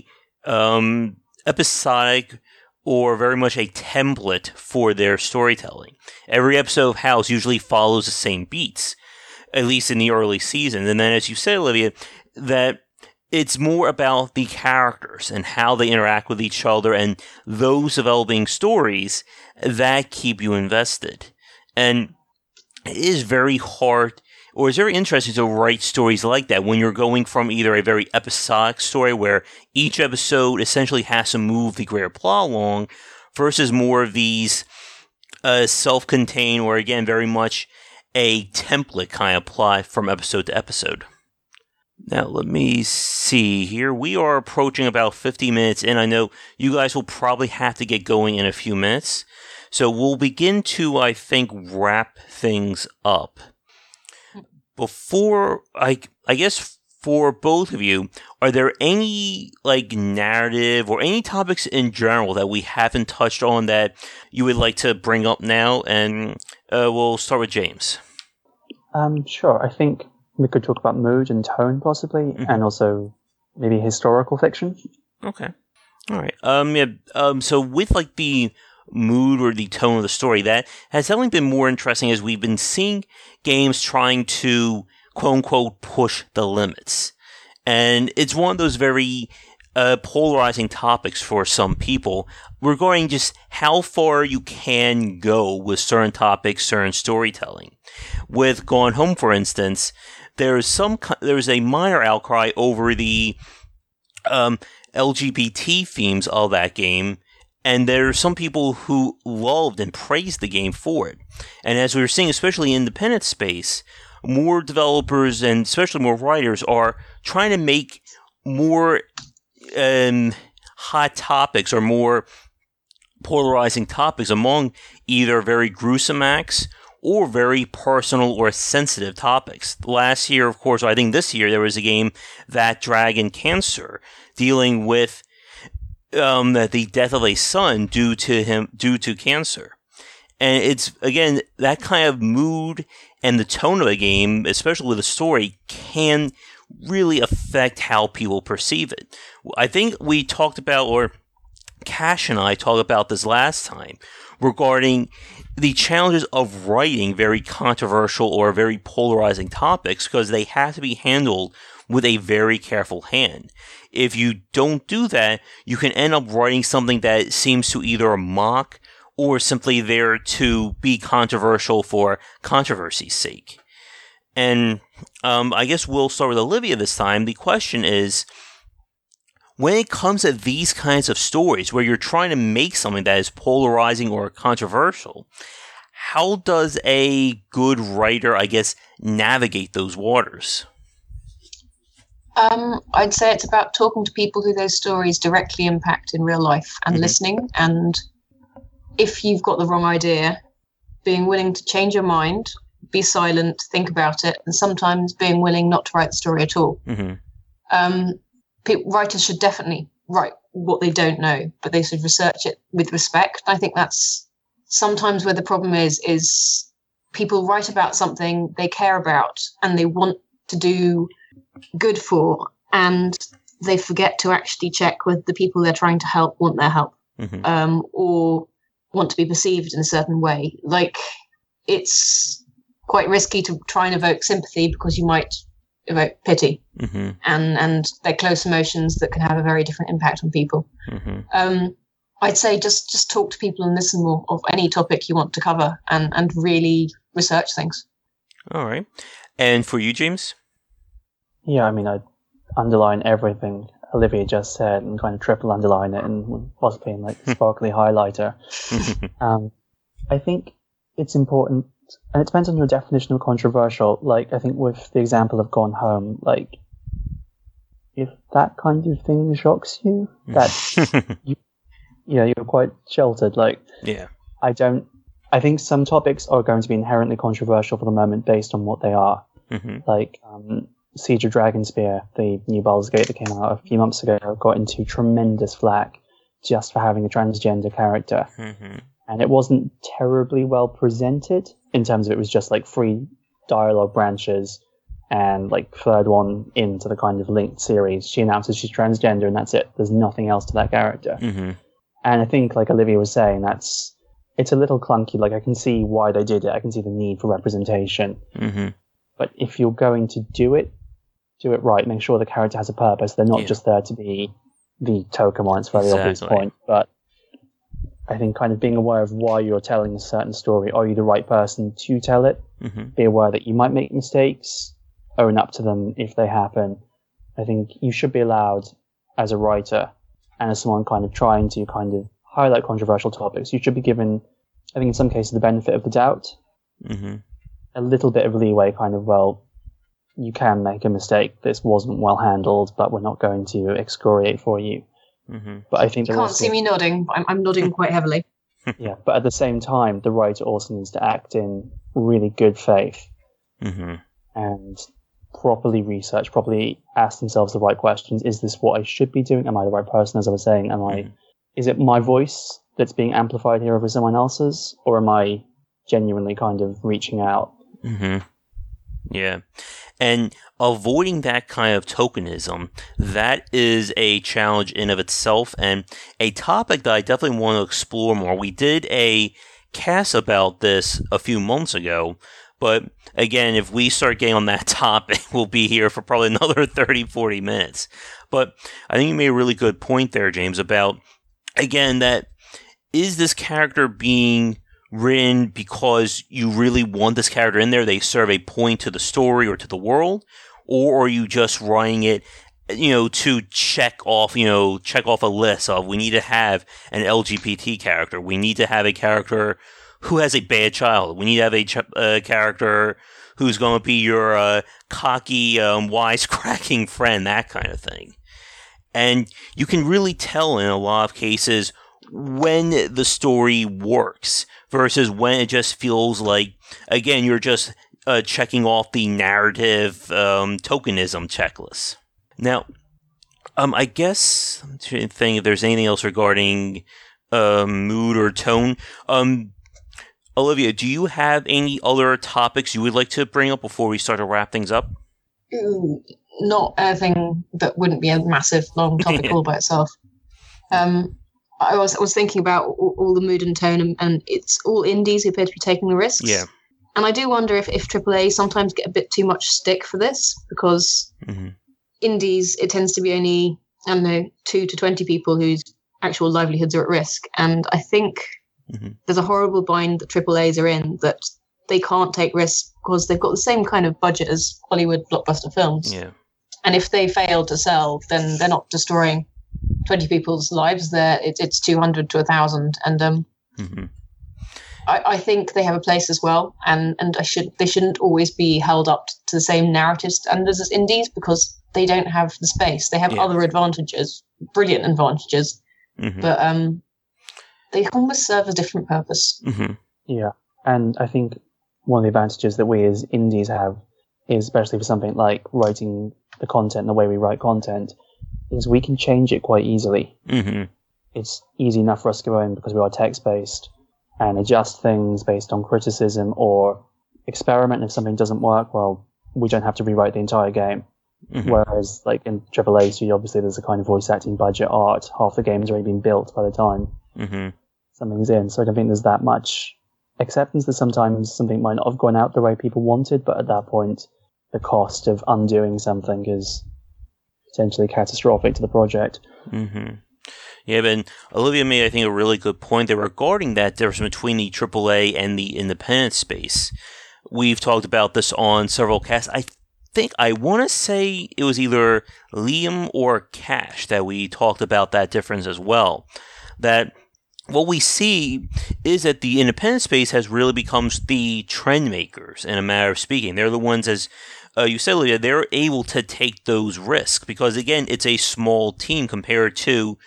episodic or very much a template for their storytelling. Every episode of House usually follows the same beats, at least in the early season. And then, as you said, Olivia, that it's more about the characters and how they interact with each other and those developing stories that keep you invested. And it is very hard, or it's very interesting to write stories like that when you're going from either a very episodic story where each episode essentially has to move the greater plot along versus more of these self-contained, or again, very much a template kind of plot from episode to episode. Now, let me see here. We are approaching about 50 minutes in. I know you guys will probably have to get going in a few minutes. So we'll begin to, I think, wrap things up. Before, I guess for both of you, are there any like narrative or any topics in general that we haven't touched on that you would like to bring up now? And we'll start with James. Sure. I think we could talk about mood and tone possibly, and also maybe historical fiction. Okay. All right. So with like the mood or the tone of the story, that has definitely been more interesting as we've been seeing games trying to quote unquote push the limits. And it's one of those very polarizing topics for some people regarding just how far you can go with certain topics, certain storytelling. With Gone Home, for instance, there's a minor outcry over the LGBT themes of that game, and there are some people who loved and praised the game for it. And as we were seeing, especially in the independent space, more developers and especially more writers are trying to make more hot topics or more polarizing topics among either very gruesome acts or very personal or sensitive topics. Last year, of course, I think this year, there was a game, That Dragon Cancer, dealing with the death of a son due to cancer. And it's, again, that kind of mood and the tone of a game, especially with a story, can really affect how people perceive it. I think we talked about, or Cash and I talked about this last time regarding the challenges of writing very controversial or very polarizing topics because they have to be handled with a very careful hand. If you don't do that, you can end up writing something that seems to either mock or simply there to be controversial for controversy's sake. And I guess we'll start with Olivia this time. The question is, when it comes to these kinds of stories where you're trying to make something that is polarizing or controversial, how does a good writer, I guess, navigate those waters? I'd say it's about talking to people who those stories directly impact in real life and listening. And if you've got the wrong idea, being willing to change your mind, be silent, think about it, and sometimes being willing not to write the story at all. Writers should definitely write what they don't know, but they should research it with respect. I think that's sometimes where the problem is people write about something they care about and they want to do good for, and they forget to actually check whether the people they're trying to help want their help, or want to be perceived in a certain way. Like, it's quite risky to try and evoke sympathy because you might evoke pity, and they're close emotions that can have a very different impact on people. I'd say just talk to people and listen more of any topic you want to cover, and really research things. All right. And for you, James? Yeah, I mean, I'd underline everything Olivia just said and kind of triple underline it and possibly in like sparkly highlighter. I think it's important, and it depends on your definition of controversial. Like, I think with the example of Gone Home, like, if that kind of thing shocks you, that you're quite sheltered. Like, yeah, I think some topics are going to be inherently controversial for the moment based on what they are. Like, Siege of Dragonspear, the new Baldur's Gate that came out a few months ago, got into tremendous flack just for having a transgender character. And it wasn't terribly well presented in terms of it was just like 3 dialogue branches and like third one into the kind of linked series. She announces she's transgender and that's it. There's nothing else to that character. And I think, like Olivia was saying, it's a little clunky. Like, I can see why they did it. I can see the need for representation. But if you're going to do it right. Make sure the character has a purpose. They're not just there to be the token one. It's very obvious point. But I think kind of being aware of why you're telling a certain story. Are you the right person to tell it? Be aware that you might make mistakes. Own up to them if they happen. I think you should be allowed, as a writer and as someone kind of trying to kind of highlight controversial topics, you should be given, I think in some cases, the benefit of the doubt. A little bit of leeway, kind of, well, you can make a mistake. This wasn't well handled, but we're not going to excoriate for you. But I think you can't see me nodding, but I'm nodding quite heavily. Yeah, but at the same time, the writer also needs to act in really good faith and properly research, properly ask themselves the right questions. Is this what I should be doing? Am I the right person? As I was saying, is it my voice that's being amplified here over someone else's, or am I genuinely kind of reaching out? Yeah. And avoiding that kind of tokenism, that is a challenge in of itself, and a topic that I definitely want to explore more. We did a cast about this a few months ago, but again, if we start getting on that topic, we'll be here for probably another 30, 40 minutes. But I think you made a really good point there, James, about, again, that is this character being written because you really want this character in there, they serve a point to the story or to the world, or are you just writing it, to check off a list of, we need to have an LGBT character, we need to have a character who has a bad child, we need to have a character who's going to be your cocky, wisecracking friend, that kind of thing. And you can really tell in a lot of cases when the story works versus when it just feels like, again, you're just checking off the narrative tokenism checklist. Now, I guess I'm trying to think if there's anything else regarding mood or tone. Olivia, do you have any other topics you would like to bring up before we start to wrap things up? Not anything that wouldn't be a massive long topic all by itself. I was thinking about all the mood and tone, and it's all indies who appear to be taking the risks. Yeah. And I do wonder if AAA sometimes get a bit too much stick for this, because indies, it tends to be only, 2 to 20 people whose actual livelihoods are at risk. And I think there's a horrible bind that AAAs are in, that they can't take risks because they've got the same kind of budget as Hollywood blockbuster films. Yeah. And if they fail to sell, then they're not destroying 20 people's lives. It's 200 to 1,000. And I think they have a place as well. And they shouldn't always be held up to the same narrative standards as indies, because they don't have the space. They have other advantages, brilliant advantages, but they almost serve a different purpose. Yeah, and I think one of the advantages that we as indies have, is especially for something like writing the content, the way we write content, is we can change it quite easily. It's easy enough for us to go in, because we are text-based, and adjust things based on criticism, or experiment. If something doesn't work, well, we don't have to rewrite the entire game. Whereas, like in AAA studio, obviously there's a kind of voice acting budget art. Half the game has already been built by the time something's in. So I don't think there's that much acceptance that sometimes something might not have gone out the way people wanted, but at that point, the cost of undoing something is potentially catastrophic to the project. Yeah, but Olivia made, I think, a really good point there regarding that difference between the AAA and the independent space. We've talked about this on several casts. I want to say it was either Liam or Cash that we talked about that difference as well. That what we see is that the independent space has really become the trend makers, in a matter of speaking. They're the ones, as you said, Lydia, they're able to take those risks because, again, it's a small team compared to,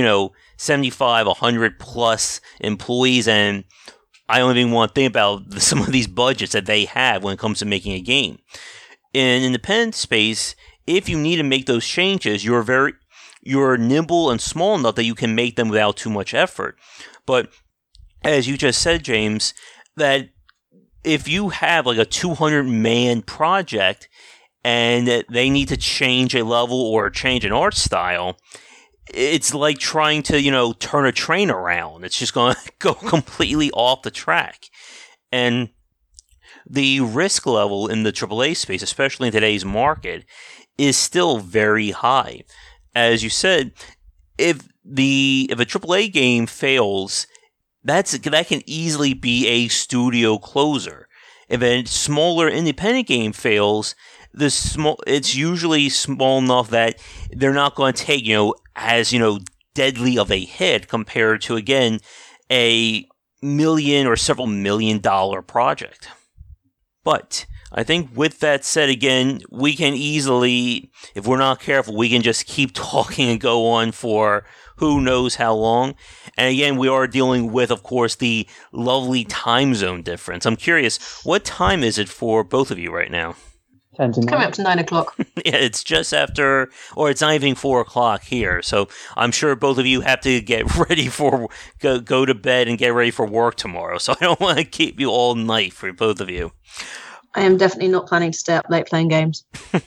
75, 100 plus employees. And I don't even want to think about some of these budgets that they have when it comes to making a game. In independent space, if you need to make those changes, you're nimble and small enough that you can make them without too much effort. But as you just said, James, that if you have like a 200-man project and they need to change a level or change an art style, it's like trying to, turn a train around. It's just going to go completely off the track. And the risk level in the AAA space, especially in today's market, is still very high. As you said, if a AAA game fails, that can easily be a studio closer. If a smaller independent game fails, it's usually small enough that they're not going to take, as deadly of a hit compared to, again, a million or several $1 million project. But I think with that said, again, we can easily, if we're not careful, we can just keep talking and go on for who knows how long. And again, we are dealing with, of course, the lovely time zone difference. I'm curious, what time is it for both of you right now? Coming up to 9 o'clock. Yeah, it's just after, or it's not even 4 o'clock here. So I'm sure both of you have to get ready for, go to bed and get ready for work tomorrow. So I don't want to keep you all night for both of you. I am definitely not planning to stay up late playing games.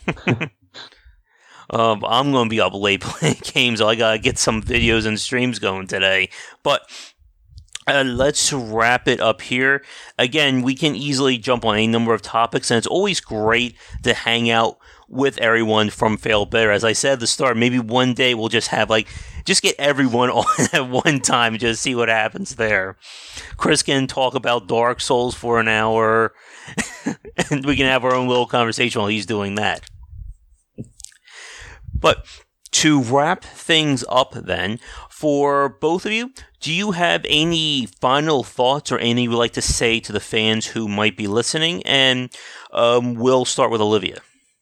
I'm going to be up late playing games. So I got to get some videos and streams going today. But let's wrap it up here. Again, we can easily jump on a number of topics, and it's always great to hang out with everyone from Fail Better. As I said at the start, maybe one day we'll just have just get everyone on at one time and just see what happens there. Chris can talk about Dark Souls for an hour, and we can have our own little conversation while he's doing that. But to wrap things up then, for both of you, do you have any final thoughts or anything you would like to say to the fans who might be listening? And we'll start with Olivia.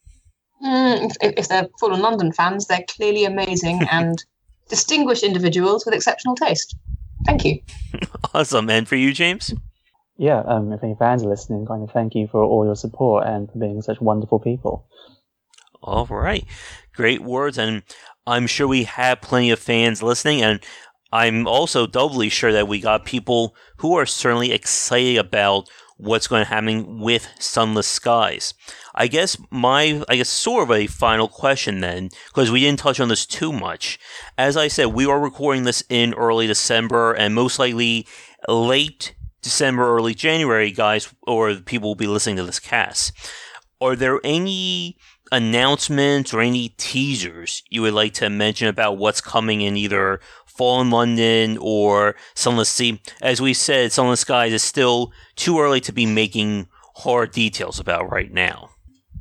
If they're Fallen London fans, they're clearly amazing and distinguished individuals with exceptional taste. Thank you. Awesome. And for you, James? Yeah, if any fans are listening, kind of thank you for all your support and for being such wonderful people. All right. Great words. And I'm sure we have plenty of fans listening. And I'm also doubly sure that we got people who are certainly excited about what's going to happen with Sunless Skies. I guess sort of a final question then, because we didn't touch on this too much. As I said, we are recording this in early December, and most likely late December, early January, guys, or people will be listening to this cast. Are there any announcements or any teasers you would like to mention about what's coming in either Fall in London or Sunless Sea? As we said, Sunless Skies is still too early to be making hard details about right now.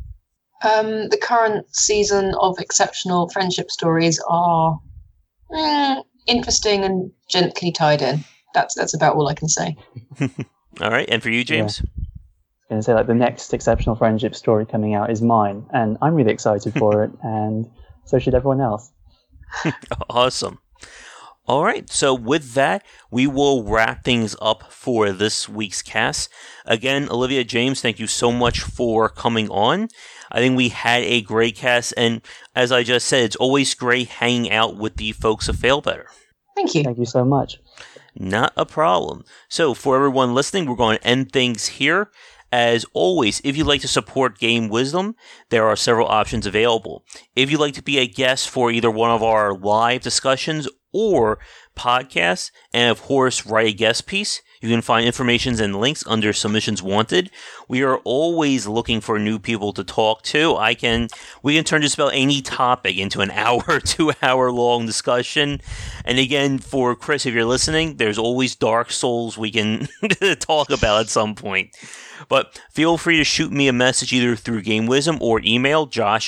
The current season of Exceptional Friendship Stories are interesting and gently tied in. That's about all I can say. All right, and for you, James? Yeah. I was going to say, the next Exceptional Friendship story coming out is mine, and I'm really excited for it, and so should everyone else. Awesome. All right, so with that, we will wrap things up for this week's cast. Again, Olivia, James, thank you so much for coming on. I think we had a great cast, and as I just said, it's always great hanging out with the folks of Fail Better. Thank you. Thank you so much. Not a problem. So, for everyone listening, we're going to end things here. As always, if you'd like to support Game Wisdom, there are several options available. If you'd like to be a guest for either one of our live discussions or podcasts, and of course, write a guest piece, you can find information and links under Submissions Wanted. We are always looking for new people to talk to. We can turn just about any topic into an hour, 2 hour long discussion. And again, for Chris, if you're listening, there's always Dark Souls we can talk about at some point. But feel free to shoot me a message either through Game Wisdom or email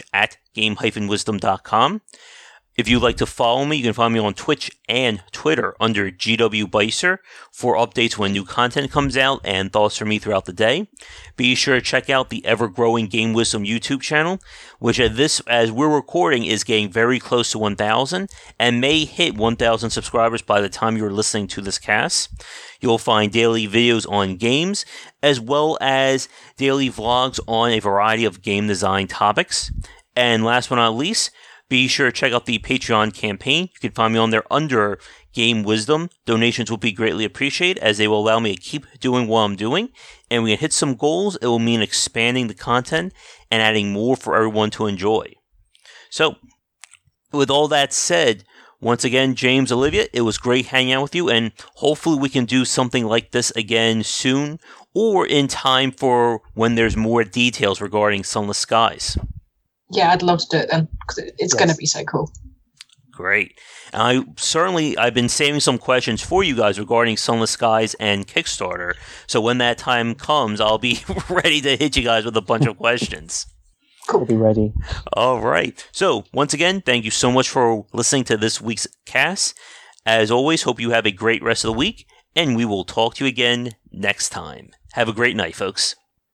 josh@game-wisdom.com. If you'd like to follow me, you can find me on Twitch and Twitter under GW Beiser for updates when new content comes out and thoughts from me throughout the day. Be sure to check out the ever-growing Game Wisdom YouTube channel, which as we're recording is getting very close to 1,000 and may hit 1,000 subscribers by the time you're listening to this cast. You'll find daily videos on games, as well as daily vlogs on a variety of game design topics. And last but not least, be sure to check out the Patreon campaign. You can find me on there under Game Wisdom. Donations will be greatly appreciated as they will allow me to keep doing what I'm doing. And when we hit some goals, it will mean expanding the content and adding more for everyone to enjoy. So, with all that said, once again, James, Olivia, it was great hanging out with you, and hopefully we can do something like this again soon, or in time for when there's more details regarding Sunless Skies. Yeah, I'd love to do it then, because it's going to be so cool. Great. And I've been saving some questions for you guys regarding Sunless Skies and Kickstarter, so when that time comes, I'll be ready to hit you guys with a bunch of questions. Cool. We'll be ready. All right. So, once again, thank you so much for listening to this week's cast. As always, hope you have a great rest of the week, and we will talk to you again next time. Have a great night, folks.